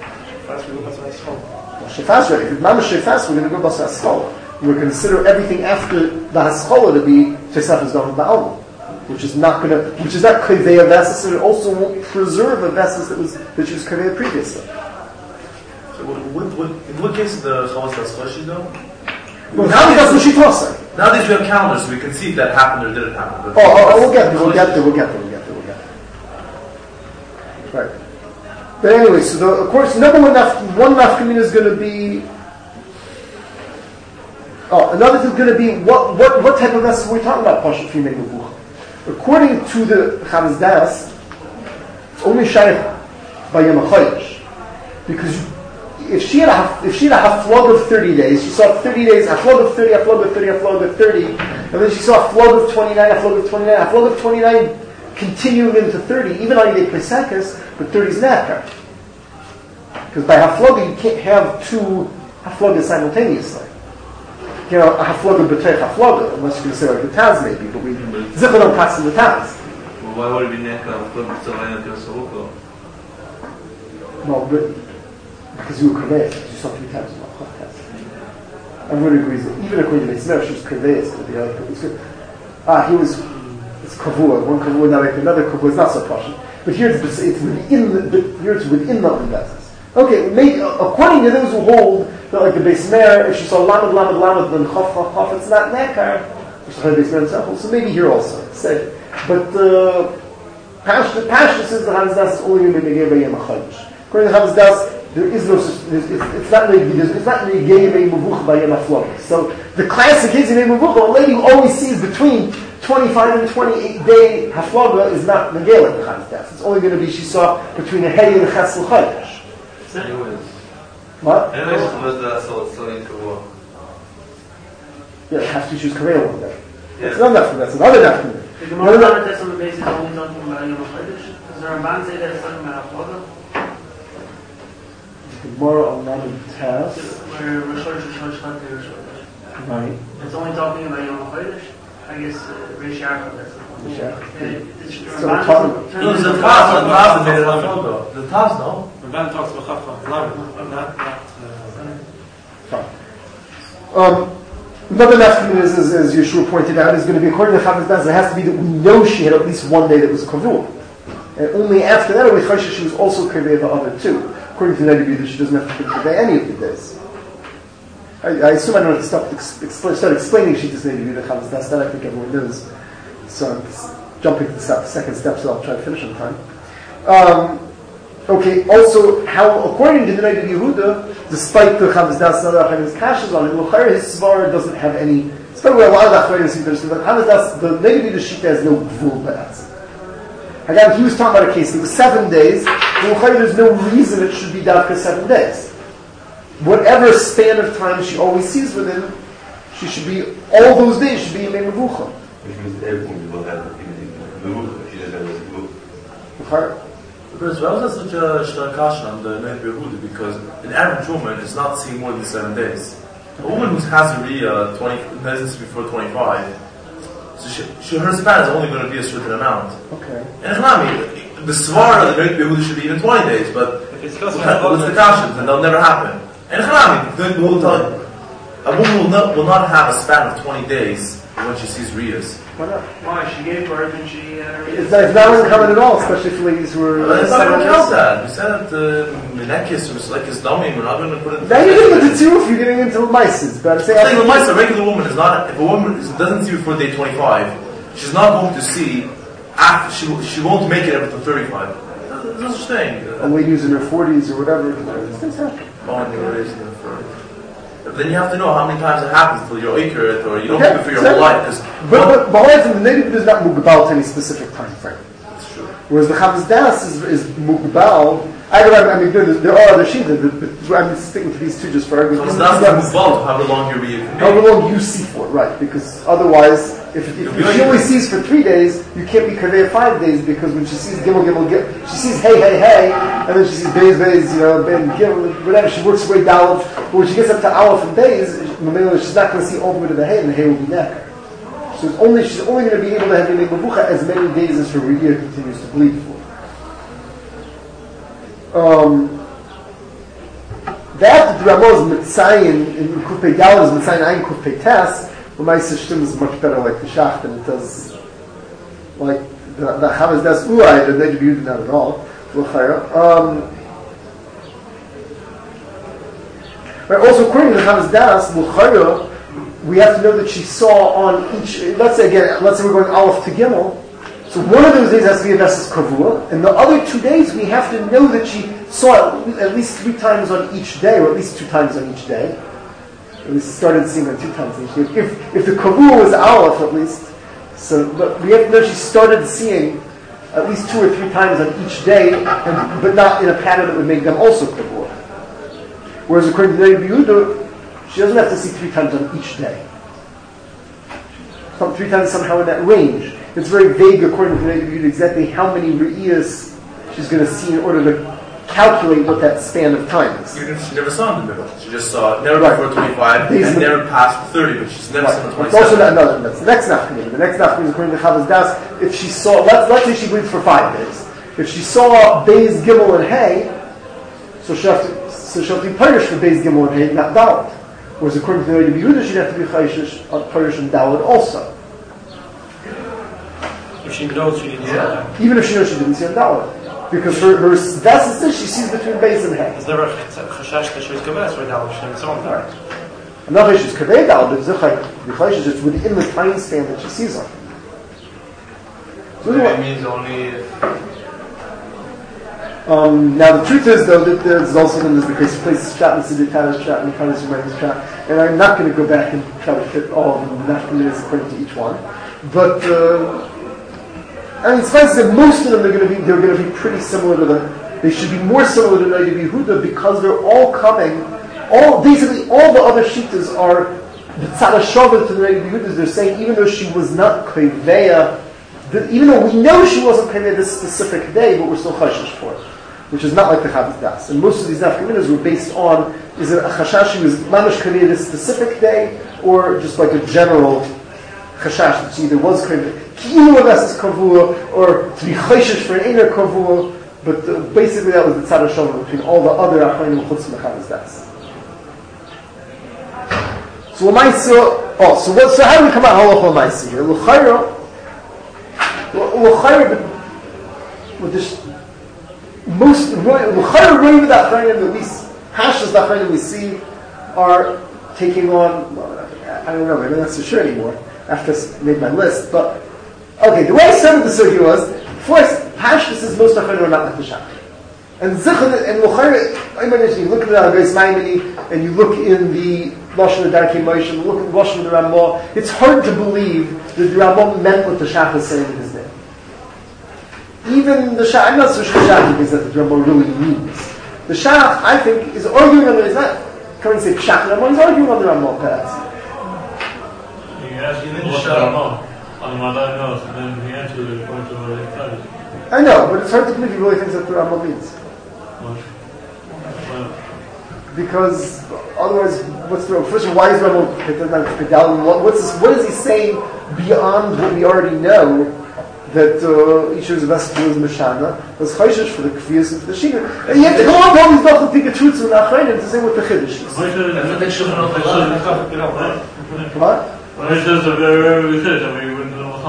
Shefas, right? If it's Mama Shefas, we're going to go Basa Haschala. We're going to consider everything after the Haschala to be Shefas Dom Ba'al, which is not Kaveh Vesses, and it also won't preserve a Vesses that she was Kaveh previously. So in what case the Chavaz Das Chodesh though? Well, now that's what she taught us. Nowadays we have calendars, so we can see if that happened or didn't happen. We'll get there. Right. But anyway, so of course, number one nafkamina is going to be. Another thing is going to be what type of vessel we're talking about. Pashat Fimei Mevucha. According to the Chavez Das, it's only shaykh by Yom HaChodesh, because if she had a haflog of 30 days, she saw 30 days, haflog of 30, haflog of 30, haflog of 30, and then she saw a haflog of 29, haflog of 29, haflog of 29 continuing into 30, even on Yidei Pesekas, but 30 is Nakar. Because by haflog you can't have two haflogas simultaneously. A hafloga b'tei hafloga, unless you're going to say like the Taz maybe, but we zichar don't pass in the Taz. Well, why would it be Neka hafloga b'tzorayim and Kirsaruko? No, but because you were Kaveh, you saw 3 times. Everybody agrees that even according to Meismer, she was Kaveh. He was. it's kavua. One kavua now make another kavua. It's not so pashut. But here it's within the investors. Okay, according to those who hold that, like the Beis Meir, if she saw lamed then chaf, it's not nekar. So maybe here also. Say, but Pashtus says the Havas Das is only going to be negay by Yom HaChodesh. According to Havas Das, there is no. It's not negay by Mevucha by Yom HaFlogah. So the classic case in Mevucha, a lady who always sees between 25 and 28 day Haflagah is not negay like the Havas Das. It's only going to be she saw between a Hey and a Ches L'Chodesh. Anyways. What? Anyways, Havas Das still need to walk. Yeah, it has to choose Kareya one day. Yeah. It's not enough. That's another enough. The Gemara on the basis only talking about Yom HaChodesh. Does the Ramban say that it's talking about Haflagah? Gemara on Lamed Tes. Where Rosh Chodesh. Right. It's only talking about Yom HaChodesh. I guess Reish Yaakov, that's the one. Reish Yaakov. So No, it's the Taz made it Haflagah. The Taz, no? The man talks about Haflagah, not. Fine. Another nafkamina is, as Yeshua pointed out, is going to be according to Havas Das. It has to be that we know she had at least one day that was kavua, and only after that, we chashish she was also kaveh the other two. According to the Neder, she doesn't have to kaveh any of the days. I assume I don't have to start explaining Shittas Neder the Havas Das. That I think everyone knows. So I'm jumping to the second step, so I'll try to finish on time. Okay, also, how, according to the Neder Yehuda, despite the Havas Das and other Achayim's kashas on him, L'chayr, his Svar doesn't have any, despite where a lot of the Achayim seem to understand, but Havas Das, the Neder Yehuda Shita has no gvul b'atz. Again, he was talking about a case, it was 7 days, and L'chayr, there's no reason it should be down for 7 days. Whatever span of time she always sees within, she should be, all those days should be in Mevucha. Which means everything will have Mevucha. She doesn't have Mevucha. Because why was that such a shtarkash on the Neder Yehuda? Because an average woman is not seeing more than 7 days. A woman who has a Riyah doesn't see before 25, so her span is only going to be a certain amount. Okay. And Echnami, the Svara of the Neder Yehuda should be even 20 days, but with the Kashas, and they'll never happen. And Echnami, a woman will not have a span of 20 days when she sees Riyahs. Why not? Why? She gave birth and she... It's not uncommon at all, especially for ladies who are... It's not going to count that. We said that Menekis or like his dummy, we're not going to put it... Now you're getting into tziruf, you're getting into Mises. But I'm saying... A regular woman is not... If a woman doesn't see before day 25, she's not going to see... After, she won't make it up to 35. There's no such thing. A lady who's in her 40s or whatever, these things happen. When you were raised in the 40s. But then you have to know how many times it happens till you're accurate or you don't do it for your whole life. But the Neder is not mugbal to any specific time frame. That's true. Whereas the Havas Das is mugbal. I mean, there are other sheets, but I'm sticking to these two just for argument. Havas Das is mugbal, however long your Riyah can be. However long you see for, right? Because otherwise, if she only sees for 3 days, you can't be kaveh 5 days because when she sees gimel, she sees hey, and then she sees beis, ben gimel, whatever. She works her way down. But when she gets up to aleph and beis, she's not going to see all the way to the hay, and the hay will be necker. So she's only going to be able to have a mevucha as many days as her riyah continues to bleed for. That the Ramah is mitzayin in Kufpei Daled is mitzayin ayin Kufpei Tes. The Ma'aseh Shtum is much better like the Shach than it does like the Havas Das Uai, the Neder Yehuda not at all. Right, also according to the Havas Das, L'chayra, we have to know that she saw on each, let's say we're going Aleph to Gimel, so one of those days has to be a Vesas Kavua, and the other 2 days we have to know that she saw at least 3 times on each day, or at least 2 times on each day. At least started seeing her 2 times on each day. If the Kavua was Aleph at least, so, but we have to know she started seeing at least 2 or 3 times on each day, but not in a pattern that would make them also Kavua. Whereas according to Neder Yehuda, she doesn't have to see 3 times on each day. 3 times somehow in that range. It's very vague according to Neder Yehuda exactly how many re'iyas she's going to see in order to calculate what that span of time is. Even if she never saw in the middle. She just saw never before 25 and never passed 30, but she's never seen the 27. It's also that's the next nafkamina. The next nafkamina is according to Havas Das. If she saw, let's say she bleeds for 5 days. If she saw Beis, Gimel, and Hay, so she'll have to be punished for Beis, Gimel, and Hay, not Dalet. Whereas according to the Neder Yehuda, she'd have to be Parish and Dalet also. If she knows she didn't see that. Even if she knows she didn't see on Dalit. Because her that's the she sees between base and head. Is there a chashash that she was kaveh for Dalit? She didn't see on that. I'm not sure she's kaveh Dalit, but it's just within the time span that she sees on. So it means only if... now the truth is though that there's also the case of places chat and Siddhika's chat and Kana's chat, and I'm not going to go back and try to fit all of them minutes according to each one. But I mean, suffice to say, most of them they're going to be pretty similar to they should be more similar to Noda Yehuda because they're all coming. Basically all the other shittas are the tzad hashavah to the Noda Yehuda. They're saying even though she was not kveya, even though we know she wasn't kveya this specific day, but we're still chashish for it, which is not like the Chavos Das. And most of these nafkaminas were based on is it a chashash she was mamash kveya this specific day or just like a general chashash that she either was kveya ki'ilu avesas kavua or to be chashish for an einer kavua. But basically that was the tzad hashavah between all the other achronim chutz from the Chavos Das. So so how do we come out halacha l'maisa here? L'chayra, with this most l'chayra really with that achronim that we hashas the achronim we see are taking on. Well, I don't know. Maybe I'm not so sure anymore after I made my list. But okay, the way I started the circuit was first hashas is most achronim are not like the shach. And Zichon and L'chayra, you look at the Al-Gais Maimoni and you look in the Lashon of Darkei Moshe, you look at the Lashon of the Ramah, it's hard to believe that the Ramah meant what the Shach is saying in his name. Even the Shach, I'm not so sure Shach thinks that the Ramah really means. The Shach, I think, is arguing on the, he's not coming to say Shach the Ramah, he's arguing on the Ramah path. He asked what's the Ramah on the Madai knows, and then he answered it according to what he said. I know, but it's hard to believe he really thinks that the Ramah means. Because otherwise, what's the first of all, why is Ramah Pedal? What is he saying beyond what we already know that Yishu's vessel is Meshana was chayshish for the kfiyas and for the shina, and you have to go on to all these different tikkuts and achronim to say what the chiddush is. What? It says a very good I mean, you wouldn't know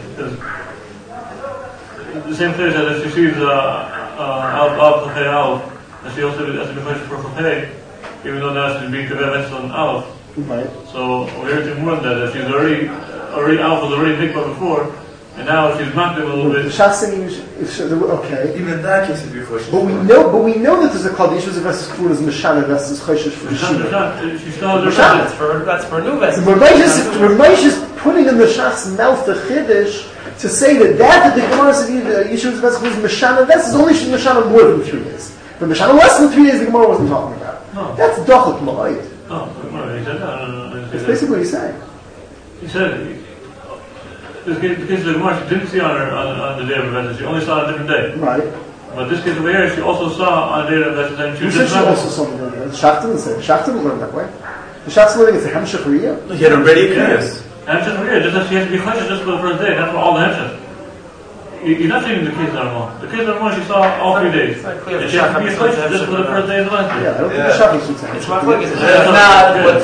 the same place that she sees Al Chayal, and she also has a question for Chayal, even though now she's being Kaveh on Aleph. Right. So we're hearing more than that she's already Aleph was already big before, and now she's knocked him a little bit. Okay. Even in that case, it'd be a question. But we know that there's a called Yishu's versus Kfur is Meshana versus Chayshish for the Shina. That's for new vessels. So Ramesh is putting in the Shach's mouth the Chiddush to say that the Gemara said Yishu's versus is Meshana versus only should Meshana more than 3 days. But Meshana less than 3 days the Gemara wasn't talking about. No. That's Dachak Ma'ayid. No, he said no. That's basically what he's saying. He said this case of the Gemara she didn't see on the day of Vesas, she only saw on a different day. Right. But this case over here, she also saw on the day of Vesas, and she said she also saw on the day of Vesas. Shach didn't say. Shach didn't learn that way. The Shach's learning it's a Hemshech Riyah. He had already yes. Hemshech Riyah, just that she has to be chashish just for the first day. That's for all the Hemshech. You're not saying the case of Ramah. The case of Ramah she saw all 3 days. It's not clear if she has to be chashish just for the first day of the last day. Yeah, I don't think the Shach should say. It's not like it's not. It's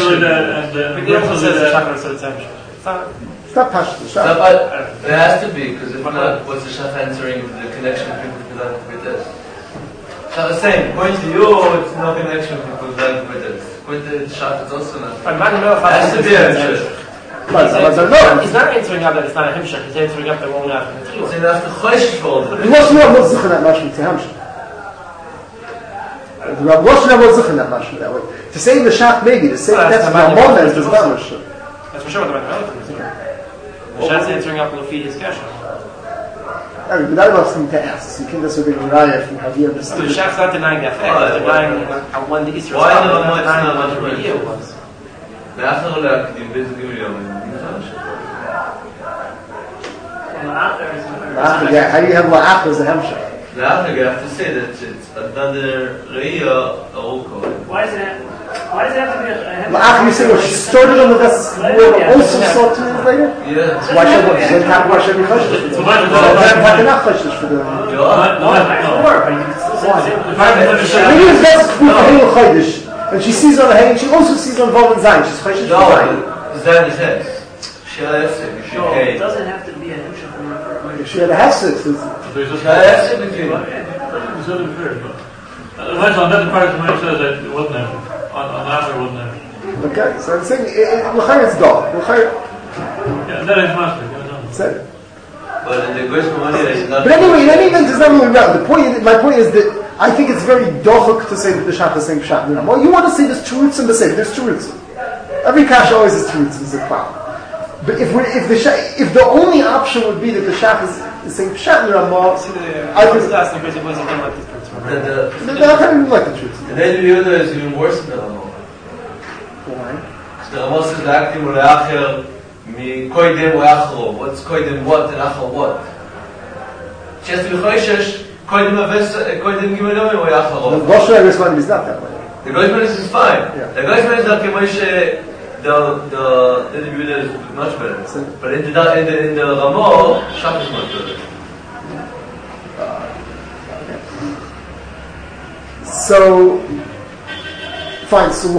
not Pashto. It has to be, because if not, what's the Shach answering the connection people with this? So I was saying, according to you, it's no connection with this. According to Shach, it's also not. It has to be a He's not answering up that it's not a himshach. He's answering up that won't have to so that's the question for all the Rosh Hashanah was zichon that mashma to himshach. The Rosh Hashanah was zichon that mashma that way. To say the Shach maybe, to say that's Ramah meant is not Rosh Hashanah. That's for sure what the Ramah is. The Shach's answering up will feed his kasha. I mean, but that was something to ask. So you can't just big raya from how he understood. The Shach's not denying the effect. He's denying when the Israel why the Ramah is not what the Ramah was. After that, the invisible yeah, how do you have la'ach as a hemshach? La'ach, you have to say that it's another re'iyah also. Why does it have to be a hemshach? La'ach, you say what she started on the Vesas Kavur, also saw 2 days later? Yeah. So why should we chashish? So why should not chashish for the... Maybe the Vesas Kavur chaydish, and she sees on the hay, and she also sees on Vav and Zayin. She's chashish for Zayin. No, Zayin is head. No, it doesn't have to be a hemshach in order for a If she had a hefsek, So there's just it's really weird, but eventually on that part when it says that it wasn't there. On that it wasn't there. okay, so I'm saying, l'chayr it's dog. Yeah, that is master. That's it. But in the Goy's money, it's not. But anyway, in any event, it's not really relevant. My point is that I think it's very dochuk to say that the shach is saying pshat. Well, you want to say there's two roots in the same. There's two roots. Every kasha always has two roots. It's a problem. But if the only option would be that the shach is saying pshat in Ramah, I think that's the crazy place. I don't like this person. they're not even like the truth. The Neder Yehuda is even worse than the Ramah. Why? Because the Ramah says the acting or the acher, mi koidem or achro. What's koidem what and achro what? She has to be choishesh, koidem aves, koidem gimelom or achro. The Rosh Hashanah is not that way. The Goy's is fine. Yeah. The Goy's is not Moshe. The Neder Yehuda is much better. But in the Ramah, Shach is much better. So, fine. So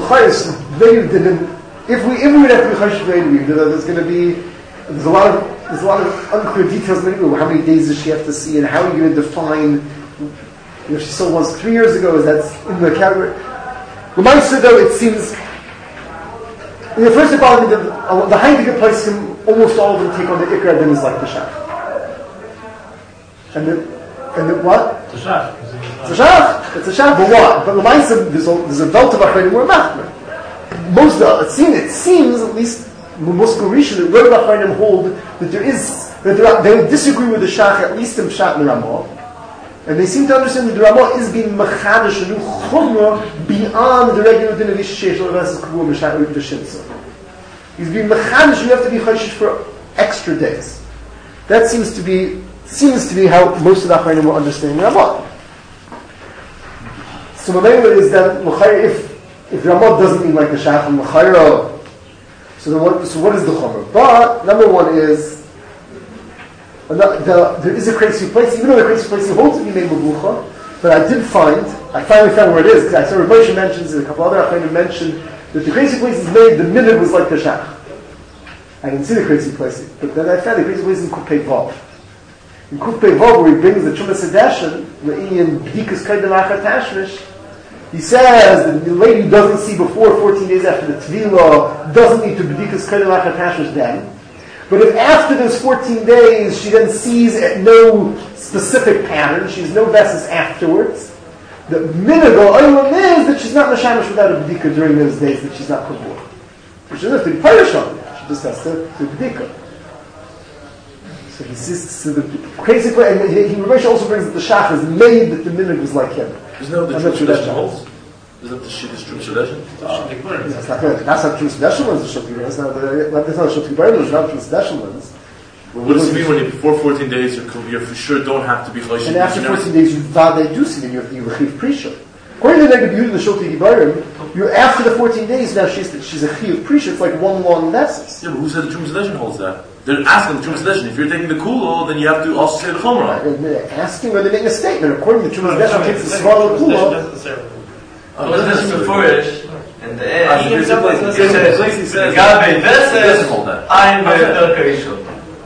if we would have to be chaysh v'einu, there's going to be there's a lot of unclear details. How many days does she have to see, and how are you going to define? If she still was 3 years ago, is that in the category? L'maisa though, it seems. In the first department, the high-degree place can almost all of them take on the ikra, then is like the shach. And the what? It's a shach. It's a shach. It's a shach, but what? But l'maisa, there's a belt of achredim who are machmer. Most of it seems at least most Gorisha that Reb Achronim hold that they disagree with the shach at least in pshat and Ramah, and they seem to understand that the Ramah is being machadish and chumrah beyond the regular din of Yishsheish or versus Kavur Mishat or Yishshimsa. He's being machadish. You have to be chayshish for extra days. That seems to be how most of the Achronim were understanding Ramah. So my main is that if Ramah doesn't mean like the shach and l'chayra, so what is the chomer? But number one is there is a crazy place, even though the crazy place he holds to be made mabucha. But I finally found where it is, because I saw Rav Moshe mentions and a couple other Achronim mentioned that the crazy place is made. The minhag was like the shach. I didn't see the crazy place, but then I found the crazy place in Kufpei Vav. In Kufpei Vav, where he brings the Chumas Sedeshin, in B'dikas Kaidem Achar Tashmish, he says that the lady who doesn't see before 14 days after the Tvila doesn't need to B'dikas Kaidem Achar Tashmish then. But if after those 14 days she then sees at no specific pattern, she has no basis afterwards, the minhag is that she's not Mashamish without a B'dika during those days that she's not Kabur. She doesn't have to be Parish on it. She just has to do B'dika. So he says, so the crazy point, and Ramesh also brings that the Shach is made that the minhag was like him. Isn't that what the true tradition holds? Isn't that the true tradition? That's not good. That's not true tradition ones. That's not true tradition. It's not true tradition ones. Well, what does it mean when you, before 14 days you for sure don't have to be chayshim? And after 14 days you vade do see, then you rechiv prisha. According to the Neged Yehuda, the Shulti Gibarim, you after the 14 days now she's a chiv prisha. It's like one long nessus. Yeah, but who said the true tradition holds that? They're asking the true tradition. If you're taking the kulo, then you have to also say the chumrah. They're asking or they're making a statement. According to the true tradition, takes the smaller kulo. What is this before-ish? In the end, he says, Gabe Veses, I'm the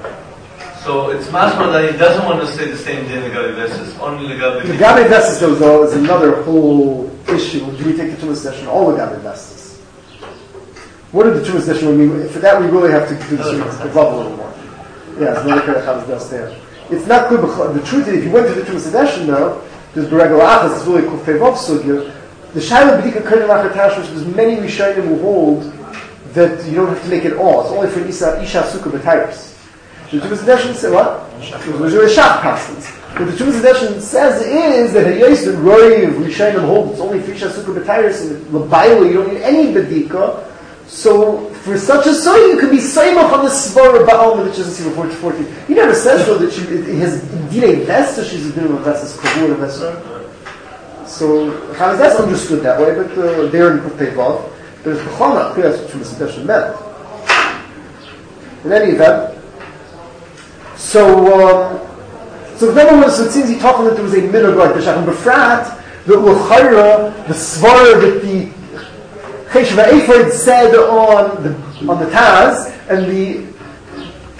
So it's mashma that he doesn't want to say the same thing in the Gabe Veses, only the Gabe Veses. The Gabe Veses, though, is another whole issue. Do we take the Tumas Session, all the Gabe Veses? What did the Tumas Session mean? For that, we really have to do the love a little more. Yeah, it's another kind of Chavos does there. It's not good. The truth is, if you went to the Tumas Session, though, there's Beregel Achas, it's really Kufei Vav Sugya. The Shaila B'dika Kaidem Achar Tashmish, there's many Rishonim who hold that you don't have to make it all. It's only for Isha Sukkah B'Tairis. The Tumas Sedeshin says what? There's a Shach passes. What the Tumas Sedeshin says is that Hayos and Roy of Rishonim hold it's only for Isha Sukkah B'Tairis and L'Baila you don't need any B'dika. So for such a soy you can be Saimach on the Svara Ba'alma that she doesn't see before 14. He never says though that she has indeed a Vesta, she's a din of Vestas Kavur Vesta. So that's understood that way, but they're in Kufei Vav. There's B'chana, that's what Tumas Sedeshin meant. In any event, so the number one, so it seems he talking that there was a minhag like the Shach and Befrat, the L'chayra, the Svar that the Cheshav Eifred said on the Taz, and the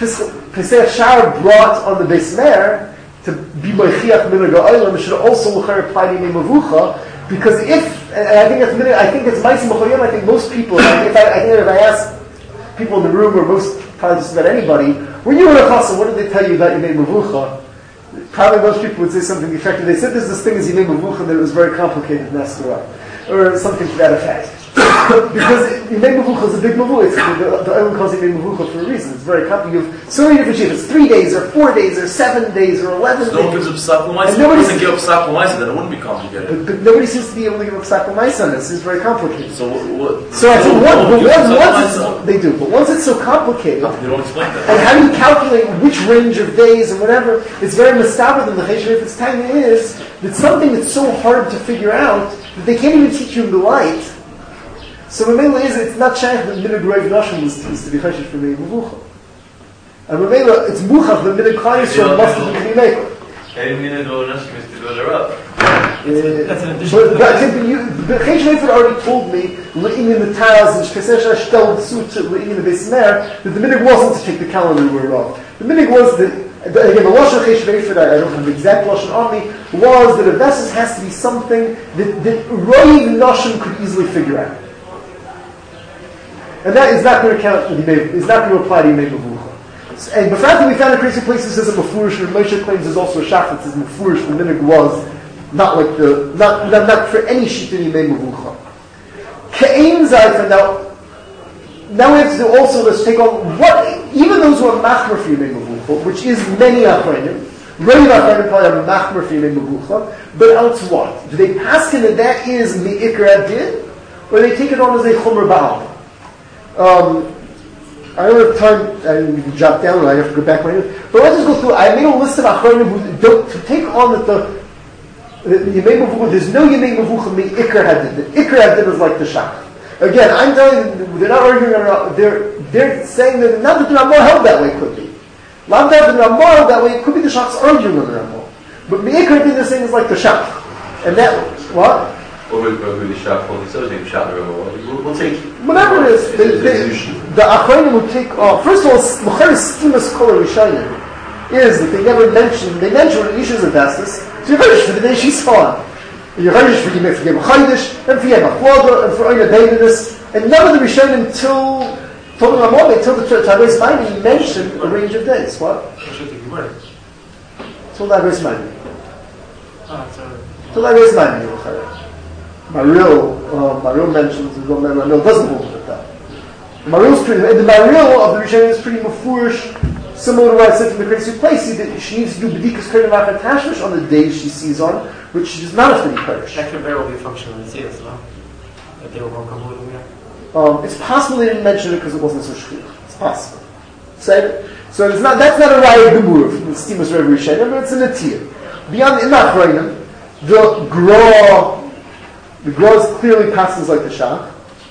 Pesach Shar brought on the Beis Meir to be Moichiach Minhag HaOlam, it should also apply to Yimei Mavucha, because I think it's Ma'asim B'Chol, I think most people, if I ask people in the room, or most, probably just about anybody, when you were a chassan, what did they tell you about Yimei Mavucha? Probably most people would say something effective. They said there's this thing as Yimei Mavucha that it was very complicated in Esther, or something to that effect. Because Yimei Mavucha is a big mavucha. The Olam calls Yimei Mavucha for a reason. It's very complicated. You have so many different shapes. It's 3 days, or 4 days, or 7 days, or 11 days. No one gives up Psak L'Maisa. No one doesn't give up Psak L'Maisa, then it wouldn't be complicated. But nobody seems to be able to give up Psak L'Maisa on this. It's very complicated. So what? So I think they do. But once it's so complicated, they don't explain that. And how do you calculate which range of days and whatever? It's very mistaber than the Chesed If it's time is that something that's so hard to figure out that they can't even teach you in the light. So Mamela it's not shaykh that Minhag Rav Nashim is to be Chesed for Yimei Mavucha. And Mamela, it's Muchach that Minhag Klal Yisrael must have been Yimei. Any Minhag Rav Nashim is to go to Rav. That's an addition. But I think the Chesed If already told me, Le'in in the Taz and Shkeseh Shtel Tzut Le'in in the Beis Meir, that the Minhag wasn't to take the calendar we were of. The Minhag was that, again, the Lashon Chesed If, I don't have the exact Lashon on me, was that a vessel has to be something that Rav Nashim could easily figure out. And that is not going to count. Is not going to apply to Yimei Mavucha. And the fact that we found a crazy place that says a Mefurish, and Moshe claims there's also a shach that says Mefurish. The minhag was not like not for any sheet in Yimei Mavucha. Ke'ein Zayfa. Now we have to also let's take on what even those who are machmer for Yimei Mavucha, which is many achronim. Many achronim probably are machmer for Yimei Mavucha, but else what? Do they pass in that is mi'ikar adin, or they take it on as a chomer ba'al? I don't have time, I can jot down, I have to go back later. But let's just go through. I made a list of achronim who don't, to take on that the Yimei Mavucha, there's no Yimei Mavucha mi'ikar hadin. The ikar hadin is like the shach. Again, I'm telling you, they're not arguing around, they're saying that not that the Ramah held that way, could be. Not that the Ramah held that way, it could be the shach's arguing on the Ramah. But mi'ikar hadin they're saying is like the shach. And that, what? We'll take whatever it is. The Achronim would take off. First of all, L'charis Stimas Kol HaRishayim is that they mention when Isha is a Vestas, so you're Harish for the day she's on. You're Harish for Yimei for Yom Chaydish, and for Yom HaChlada, and for Oyna Davidus, and none of the Rishayim until the Tavis Maimon mentioned a range of days. What? Till Tavis Maimon. Till Tavis Maimon, you're Harish. Maril mentions, Maril doesn't hold with that. Maril's pretty, and the Maril of the Rishonim is pretty mafurish, similar to what I said to the crazy place, that she needs to do b'dikas k'rnavach tashmish on the days she sees on, which she does not have to be parish. That could very well be a function of the Tzias, no? That they were more comfortable with It's possible they didn't mention it because it wasn't so shchich. It's possible. So it's not, that's not a raya gemur from the Stimas Rebbe Rishonim, but it's a natir. Beyond in that Achronim, the Gra clearly passes like the shach.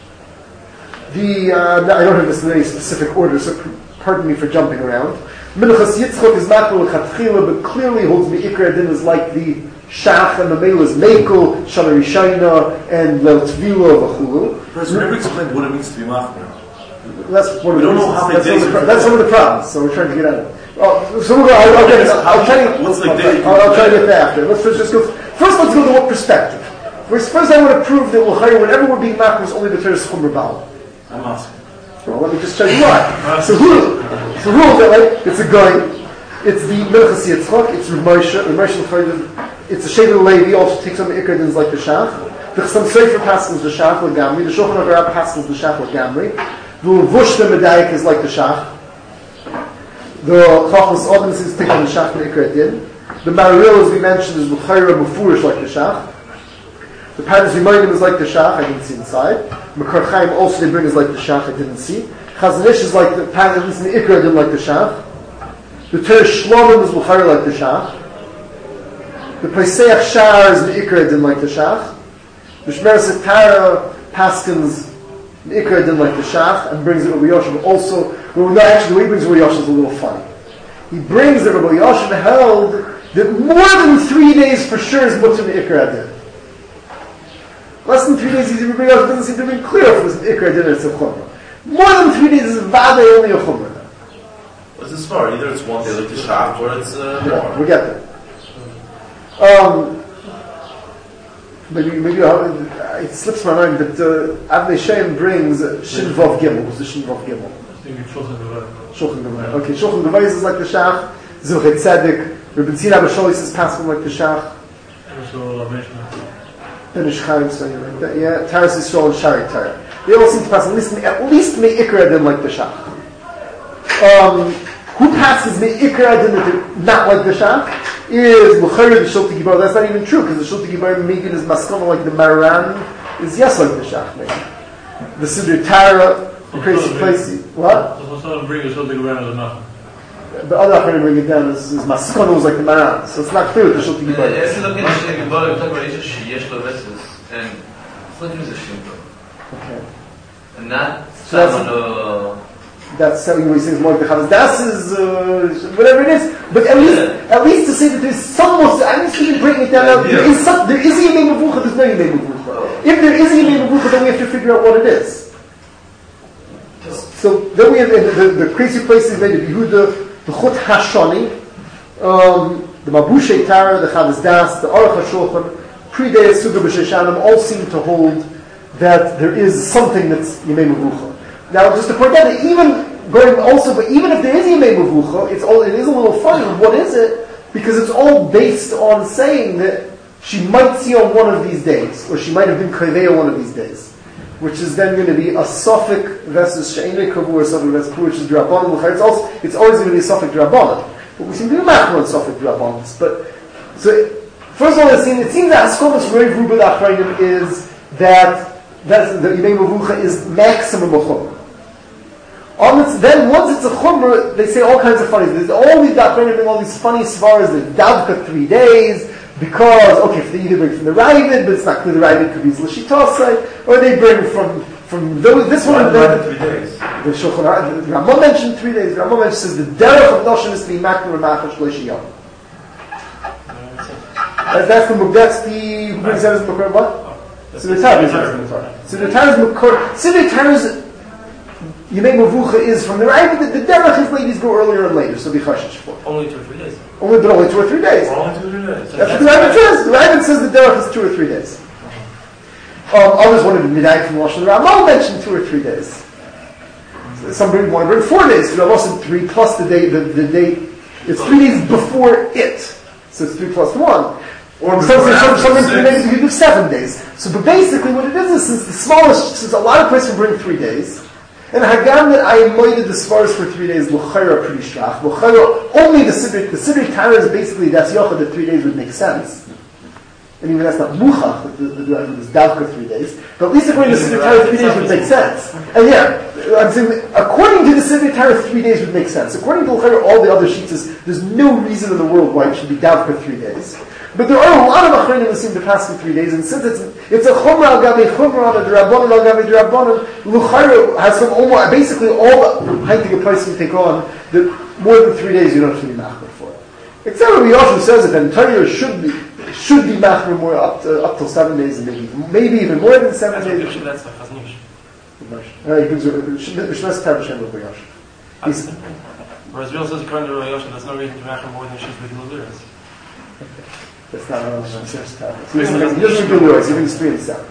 I don't have this in any specific order, so pardon me for jumping around. Minchas Yitzchok is makul l'chatchila, but clearly holds me ikra adin is like the shach, and the male is mekel, shana rishayna, and leil tvila v'chulu. Professor, never explained what it means to be machmer. That's one of we don't know how many days. That's some of the problems, so we're trying to get at it. I'll try to get that after. Let's just go. First, let's go to what perspective. First, I want to prove that whenever we're being machmer, is only the Teres Chumra Baal. I'm asking. Well, let me just tell you why. So who is that way? It's a guy. It's the Minchas Yitzchak. It's Moshe. It's a Shevet Levi. Also takes on the Ikar Dins like the Shach. The Chassam Sofer passes the Shach Lagamri. The Shulchan Aruch passes the Shach Lagamri. The Levushta Medayik is like the Shach. The Chachmas Adam is taking on the Shach and Ikar Din. The Maril, as we mentioned, is B'chayra B'furish like the Shach. The Pardes Yimonim is like the Shach, I didn't see inside. Makar Chaim also they bring is like the Shach, I didn't see. Chazon Ish is like the Pardes in the Ikra, I didn't like the Shach. The Teresh Shlomim is L'chayr like the Shach. The Pesach Shar is the Ikra, I didn't like the Shach. The Shmeres Etara Paskins the Ikra, I didn't like the Shach, and brings it Rabbi Yoshem also. Well, no, actually the way he brings Rabbi Yoshem is a little funny. He brings that Rabbi Yoshem held that more than 3 days for sure is Mutzah the Ikra, I did. Less than 3 days, everybody else doesn't seem to be clear if it was an ikra din or it's a chumrah. More than 3 days is vade only a chumrah. What's the svar? Either it's one day like the shach or it's more. We get there. Maybe it slips my mind, but Avnei Shem brings Shin Vav Gimel. What's the Shin Vav Gimel? I think it's Shulchan Gevay. Shulchan Gevay. Okay, Shulchan Gevay is like the shach. Zilchet Tzedek. Rabbi Tzina Basholis is passing like the shach. Ben Ish Chaim saying like that. Yeah, Taras Yisrael and Shari Tara. They all seem to pass at least Me'ikra Adin like the shach. Who passes Me'ikra Adin not like the shach is L'chayr the Shulti Gibar. That's not even true because the Shulti Gibar Megan is Maskana like the Maran is yes like the shach. The Siddur Tara, the crazy place. What? So what's not bring the Shulti Gibar as a nothing? The other way to bring it down is Maskana was like the Maran. So it's not clear what the Shulti Gibar is. If you look at the Shulti Gibar, you talk about Yish Yesh Lo Veses, and it's like there's a Shimba. Okay. And that, that's how you say more like the Chavaz Das is whatever it is. But at least to say that there's some most, I'm just going to break it down. There is a Yemei Mevucha, there's no Yemei Mevucha. If there is a Yemei Mevucha, then we have to figure out what it is. So then we have the crazy places made of Yehuda, the Chut Hashoni, the Mabushe Tara, the Chavaz Das, the Aruch HaShulchan, Pre-Day Suga B'Sheshanim all seem to hold that there is something that's Yemei Mevucha. Now, just to point out that even if there is Yemei Mevucha, it is a little funny. What is it? Because it's all based on saying that she might see on one of these days, or she might have been Kaveh on one of these days, which is then going to be a Suffolk versus She'enei Kavu or Suffolk versus Pur, which is Drabanan. It's always going to be a Suffolk Drabanan. But we seem to be macro on Suffolk Drabanans. But so first of all, it seems that Haskomas Reiv Rubel Achrayim is that the Yemei Mevucha is maximum a chumrah. Then once it's a chumrah, they say all kinds of funny. There's all these bring all these funny svaras. There's davka 3 days because they either bring from the Ravid, but it's not clear the Ravid could be L'shitosai, or they bring from those. This one. 3 days. The Shulchan Aruch. Ramah mentioned 3 days. Ramah says the derech of Noshem is to be makna r'machash l'shiyam. That's the who brings that as Makor what? Siddur Tara is Siddur Tara's Yemei Mevucha is from the right, but the derech is ladies go earlier and later, so be chashish for. Only 2 or 3 days. Only 2 or 3 days. Only 2 or 3 days. That's what the Ravid says. The Ravid says the derech is 2 or 3 days. Others wanted to midnight from Lashon Ramah mentioned 2 or 3 days. Some want to bring 4 days. So Ramah said 3 plus the date. The date. It's 3 days before it, so it's 3 plus 1. Or some 3 days you can do 7 days. So, but basically, what it is since a lot of places bring 3 days. And Hagam that I avoided the Svaras for 3 days, L'chayra pretty strach. L'chayra, only the Siddur Tara is basically, that's Yochad, that 3 days would make sense. And even that's not Muchach, that the Davka 3 days. But at least according to the Siddur Tara, 3 days would make sense. And I'm saying, according to the Siddur Tara, 3 days would make sense. According to L'chayra, all the other sheets there's no reason in the world why it should be Davka 3 days. But there are a lot of Achrayim that seem to pass in 3 days, and since it's a Chumrah al Gabi Chumrah, a Drabanan al Gabi Drabanan, L'chayra has from almost, basically all the heighting a place can take on, that more than 3 days you don't have to be machmer for it. Except Rabbi Yoshua says that Torah should be machmer more up till 7 days, and maybe even more than 7 days. That's the Chaznish. He brings Shmas Tabashem Rabbi Yoshua. Whereas Real says according to Rabbi Yoshua, there's no reason to machmer more than she's with Luliris. That's not how Shmas Tabashem. He doesn't do words, he brings 3 and 7.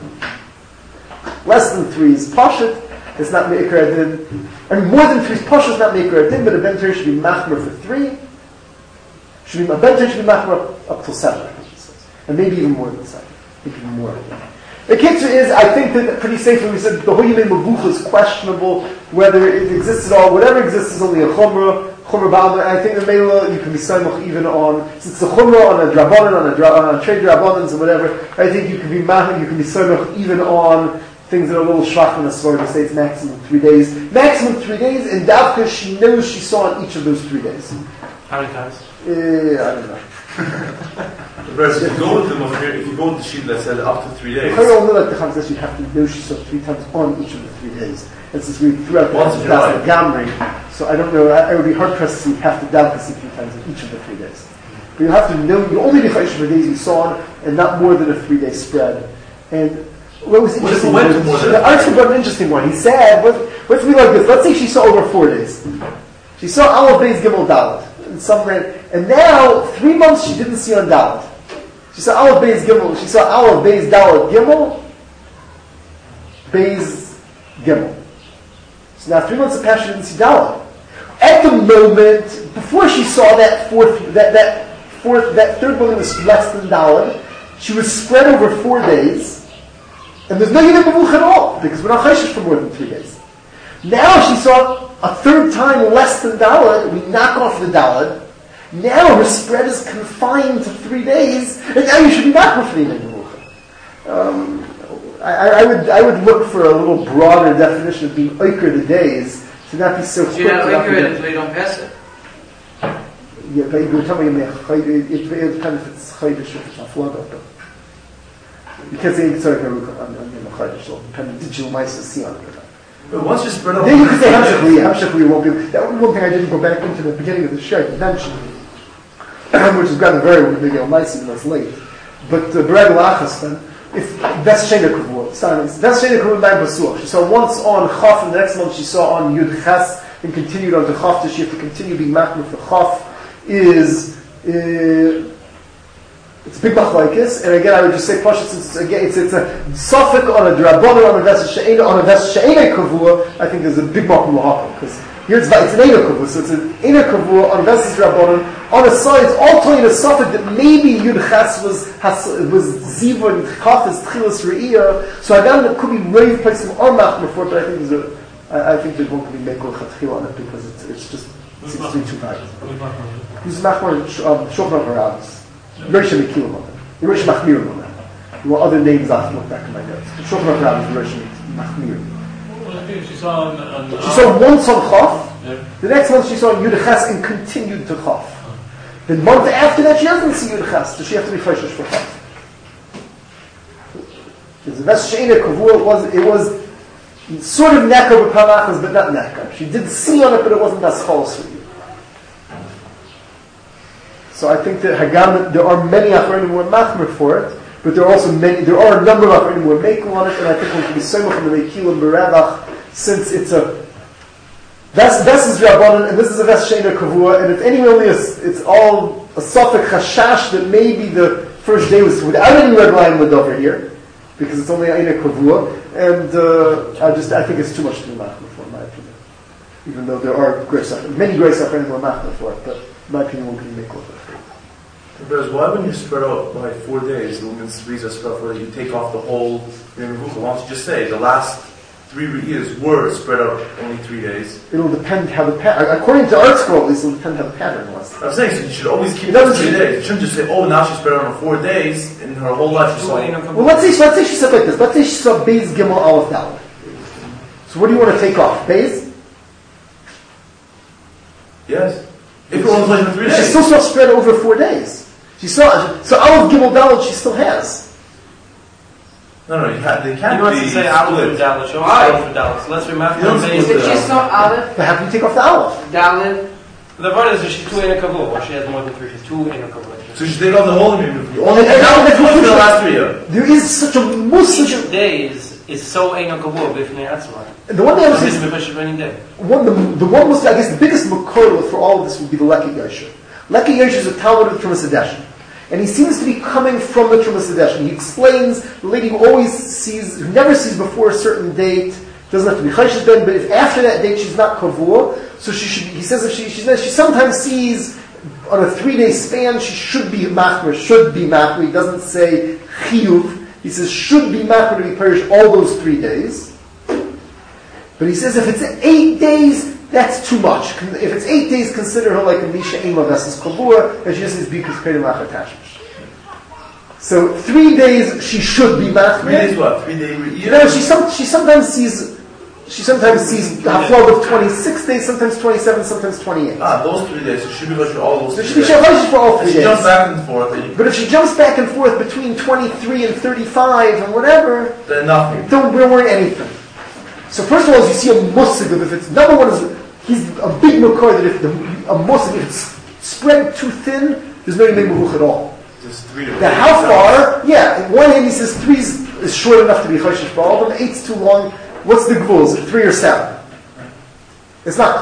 Less than 3 is Pashut, it's not Me'ikar Adin. I mean, more than 3 is Pashut, it's not Me'ikar Adin, but a Ben Torah should be machmer for 3. A Ben Torah should be machmer up till 7, I think he says. And maybe even more than 7. Maybe even more than that. The kitzur is, I think that pretty safely we said the whole Yemei Mevucha is questionable, whether it exists at all. Whatever exists is only a Chumrah Ba'alma, and I think the Mela, you can be Saimach even on, since the Chumrah on a Drabanan, on a trade Drabanans and whatever, I think you can be Saimach even on things that are a little schwach in the Svar, to say it's maximum 3 days. Maximum 3 days, and Davka, she knows she saw on each of those 3 days. How many times? I don't know. Whereas if you go with the sheet that said up to 3 days. I don't know, like the Chazal says, you have to know she saw 3 times on each of the 3 days. And since we threw out the Gamri, so I don't know, I would be hard pressed to see you have to Davka see 3 times in each of the 3 days. But you have to know, you only be chayish for days you saw, and not more than a 3-day spread. And what was interesting? The Archie brought an interesting one. He said, let's be like this. Let's say she saw over 4 days. She saw Aleph Beis Gimel Dalet. And now, 3 months she didn't see on Dalet. She saw Aleph Beis Gimel. She saw Aleph Beis Dalet Gimel. Beis Gimel. So now 3 months have passed, she didn't see Dalet. At the moment, before she saw that third one that was less than Dalet, she was spread over 4 days, and there's no Yidin Mavuch at all, because we're not Chayshish for more than 3 days. Now she saw a third time less than Dalet, we knock off the Dalet. Now her spread is confined to 3 days, and now you should be back with the Yidin Mavuch. I would look for a little broader definition of being Oiker the days, to not be so quick. So you're not Oiker it until you don't pass it? Yeah, but you're telling me it depends if it's Chaydish or if it's Aflaga. You can't say it's Oiker on Chaydish, so depending on digital mice to see on it. But once you spread out... Then you could say Hamshachli won't be... That was one thing I didn't go back into the beginning of the show, to mention, which has gotten very maybe on nice even though it's late. But Bereg Lachas then, if that's Shena Kavur, that's Shena Kavur Nine Basuach. She saw once on Chaf, and the next month she saw on Yud Ches, and continued on to Chaf. She have to continue being machmir for Chaf. It's a big machlokes, and again I would just say Pashas. It's a suffix on a drabonon on a vesel she'ena kavur. I think there's a big makom lahakam because here it's an ena kavur, so it's an ena kavur on a vesel drabonon. On the side, it's all telling a suffix that maybe Yud Ches was ziva and Chaf is tchilas re'iyah. So I doubt it could be rave places or machmir for it, but I think there won't be mekel chatchila on it because it's just seems to be too tight. Who's machmir shulchan around? Rosh Mekilim on them. Rosh Machmirim on them. There were other names I have to look back in my notes. Shulchan Aruch is Rosh Machmirim. She saw once on Chaf. Yeah. The next month she saw Yud Ches and continued to Chaf. The month after that she doesn't see Yud Ches, so she has to be Chayshish for Chaf. The Ves She'ena Kavur, it was sort of Nekar with Panachas, but not Nekar. She did see on it, but it wasn't as Cholos for you. So I think that Hagam, there are many Achronim who are machmir for it, but there are a number of Achronim who are making on it, and I think we can be Soymach on the Mekilim Berevach, since it's a Ves is Rabbanon, and this is a Ves She'ena Kavua, and it's anyway it's all a suffix Chashash that maybe the first day was without any red line lived over here, because it's only She'ena Kavua, and I think it's too much to be machmir for, in my opinion. Even though there are many great Achronim who are machmir for it, but in my opinion, one can make with it. Because why when you spread out by 4 days, the women's threes are spread out, you take off the whole Revucha? Why don't you just say the last 3 years were spread out only 3 days? It'll depend how the pattern, according to art scroll at least, it'll depend how the pattern was. I'm saying, so you should always keep it 3 days. You shouldn't just say, oh, now she spread out on 4 days, in her whole life she saw... Well, let's say she said like this. Let's say she saw Beis Gimel Aleph Dalet. So what do you want to take off? Beis? Yes. If it was like 3 days. She still saw spread over 4 days. She saw, so Aleph Gimel Dalet she still has. No, they can't be. He wants to say Aleph Dalet. She wants to for Dalet. So let's remember. She saw Aleph. But how can you take off the Aleph? Dalet. The point is that she's 2 in a kavur, or she has more than 3. She's 2 in a kavur. So she take off the whole Revucha. Only the last 3 years. There is such a each of days is so ein a kavur b'fnei atzma. The one thing I was saying, the one most, I guess, the biggest makor for all of this would be the Leki Yosher. Leki Yosher is a Talmud of Trumas Hadeshin. And he seems to be coming from the Trumas Hadeshin. He explains the lady who who never sees before a certain date, doesn't have to be Chayshish then, but if after that date she's not Kavur, so he says if she sometimes sees on a 3-day span, she should be machmir. He doesn't say chiyuv. He says should be machmir to be perished all those 3 days. But he says if it's 8 days, that's too much. If it's 8 days, consider her like a Misha Ema versus Kabur, and she just says Bikus Peri Machatashmish. So 3 days she should be machmir. 3 days what? 3 days? No, she sometimes sees Haflog of 26 days, sometimes 27, sometimes 28. Those 3 days, so she should be for all those 3 days. She should be for all 3 days. She jumps back and forth. But if she jumps back and forth between 23 and 35 and whatever, then nothing. Don't worry anything. So first of all, as you see a musig, if it's number one is he's a big makor that if a musig if it's spread too thin, there's no yemei mevuch at all. Just 3 days. Now how far? Yeah, in one hand he says 3 is short enough to be chayshish for all of them. 8's too long. What's the gvul? Is it 3 or 7? It's not clear.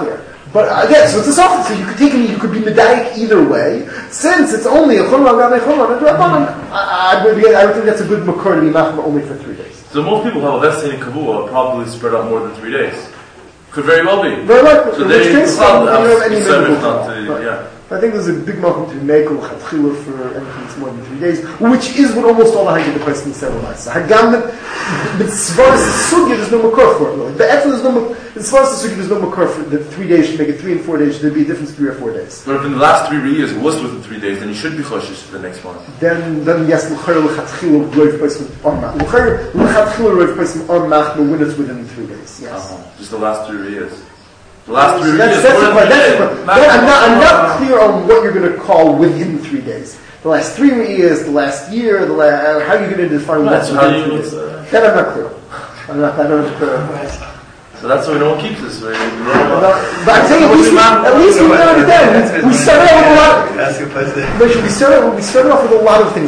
But again, so it's a soft. So you could take it. You could be medayik either way. Since it's only a chumrah gadei chumrah and drabanan, I would think that's a good makor to be machma only for 3 days. So most people have a vesting in Kavua probably spread out more than 3 days. Could very well be. Very likely. So In they which case, you don't have any minimum. not to, yeah. I think there's a big makom to make for anything that's more than 3 days, which is what almost all the Haggadah the person said on us. Hagam mitzvahs sugya there's no makor for it. Really. The etzem there's no mitzvahs sugya there's no makor for the 3 days. Should make it 3 and 4 days. There'd be a difference 3 or 4 days. But if in the last 3 years it was within 3 days, then you should be choshish for the next month. Then yes, l'chayr l'chatchila roiv person armach. L'chayr l'chatchila roiv person armach no when it's within 3 days. Yes. Just the last 3 years. The last 3 years. That's I'm not clear on what you're going to call within 3 days. The last 3 years, the last year, how are you going to define what's within 3 days? That I'm not clear. I don't know clear. So that's why no one keeps this. But I'm saying at least we know it then. We started off with a lot. We started off with a lot of things.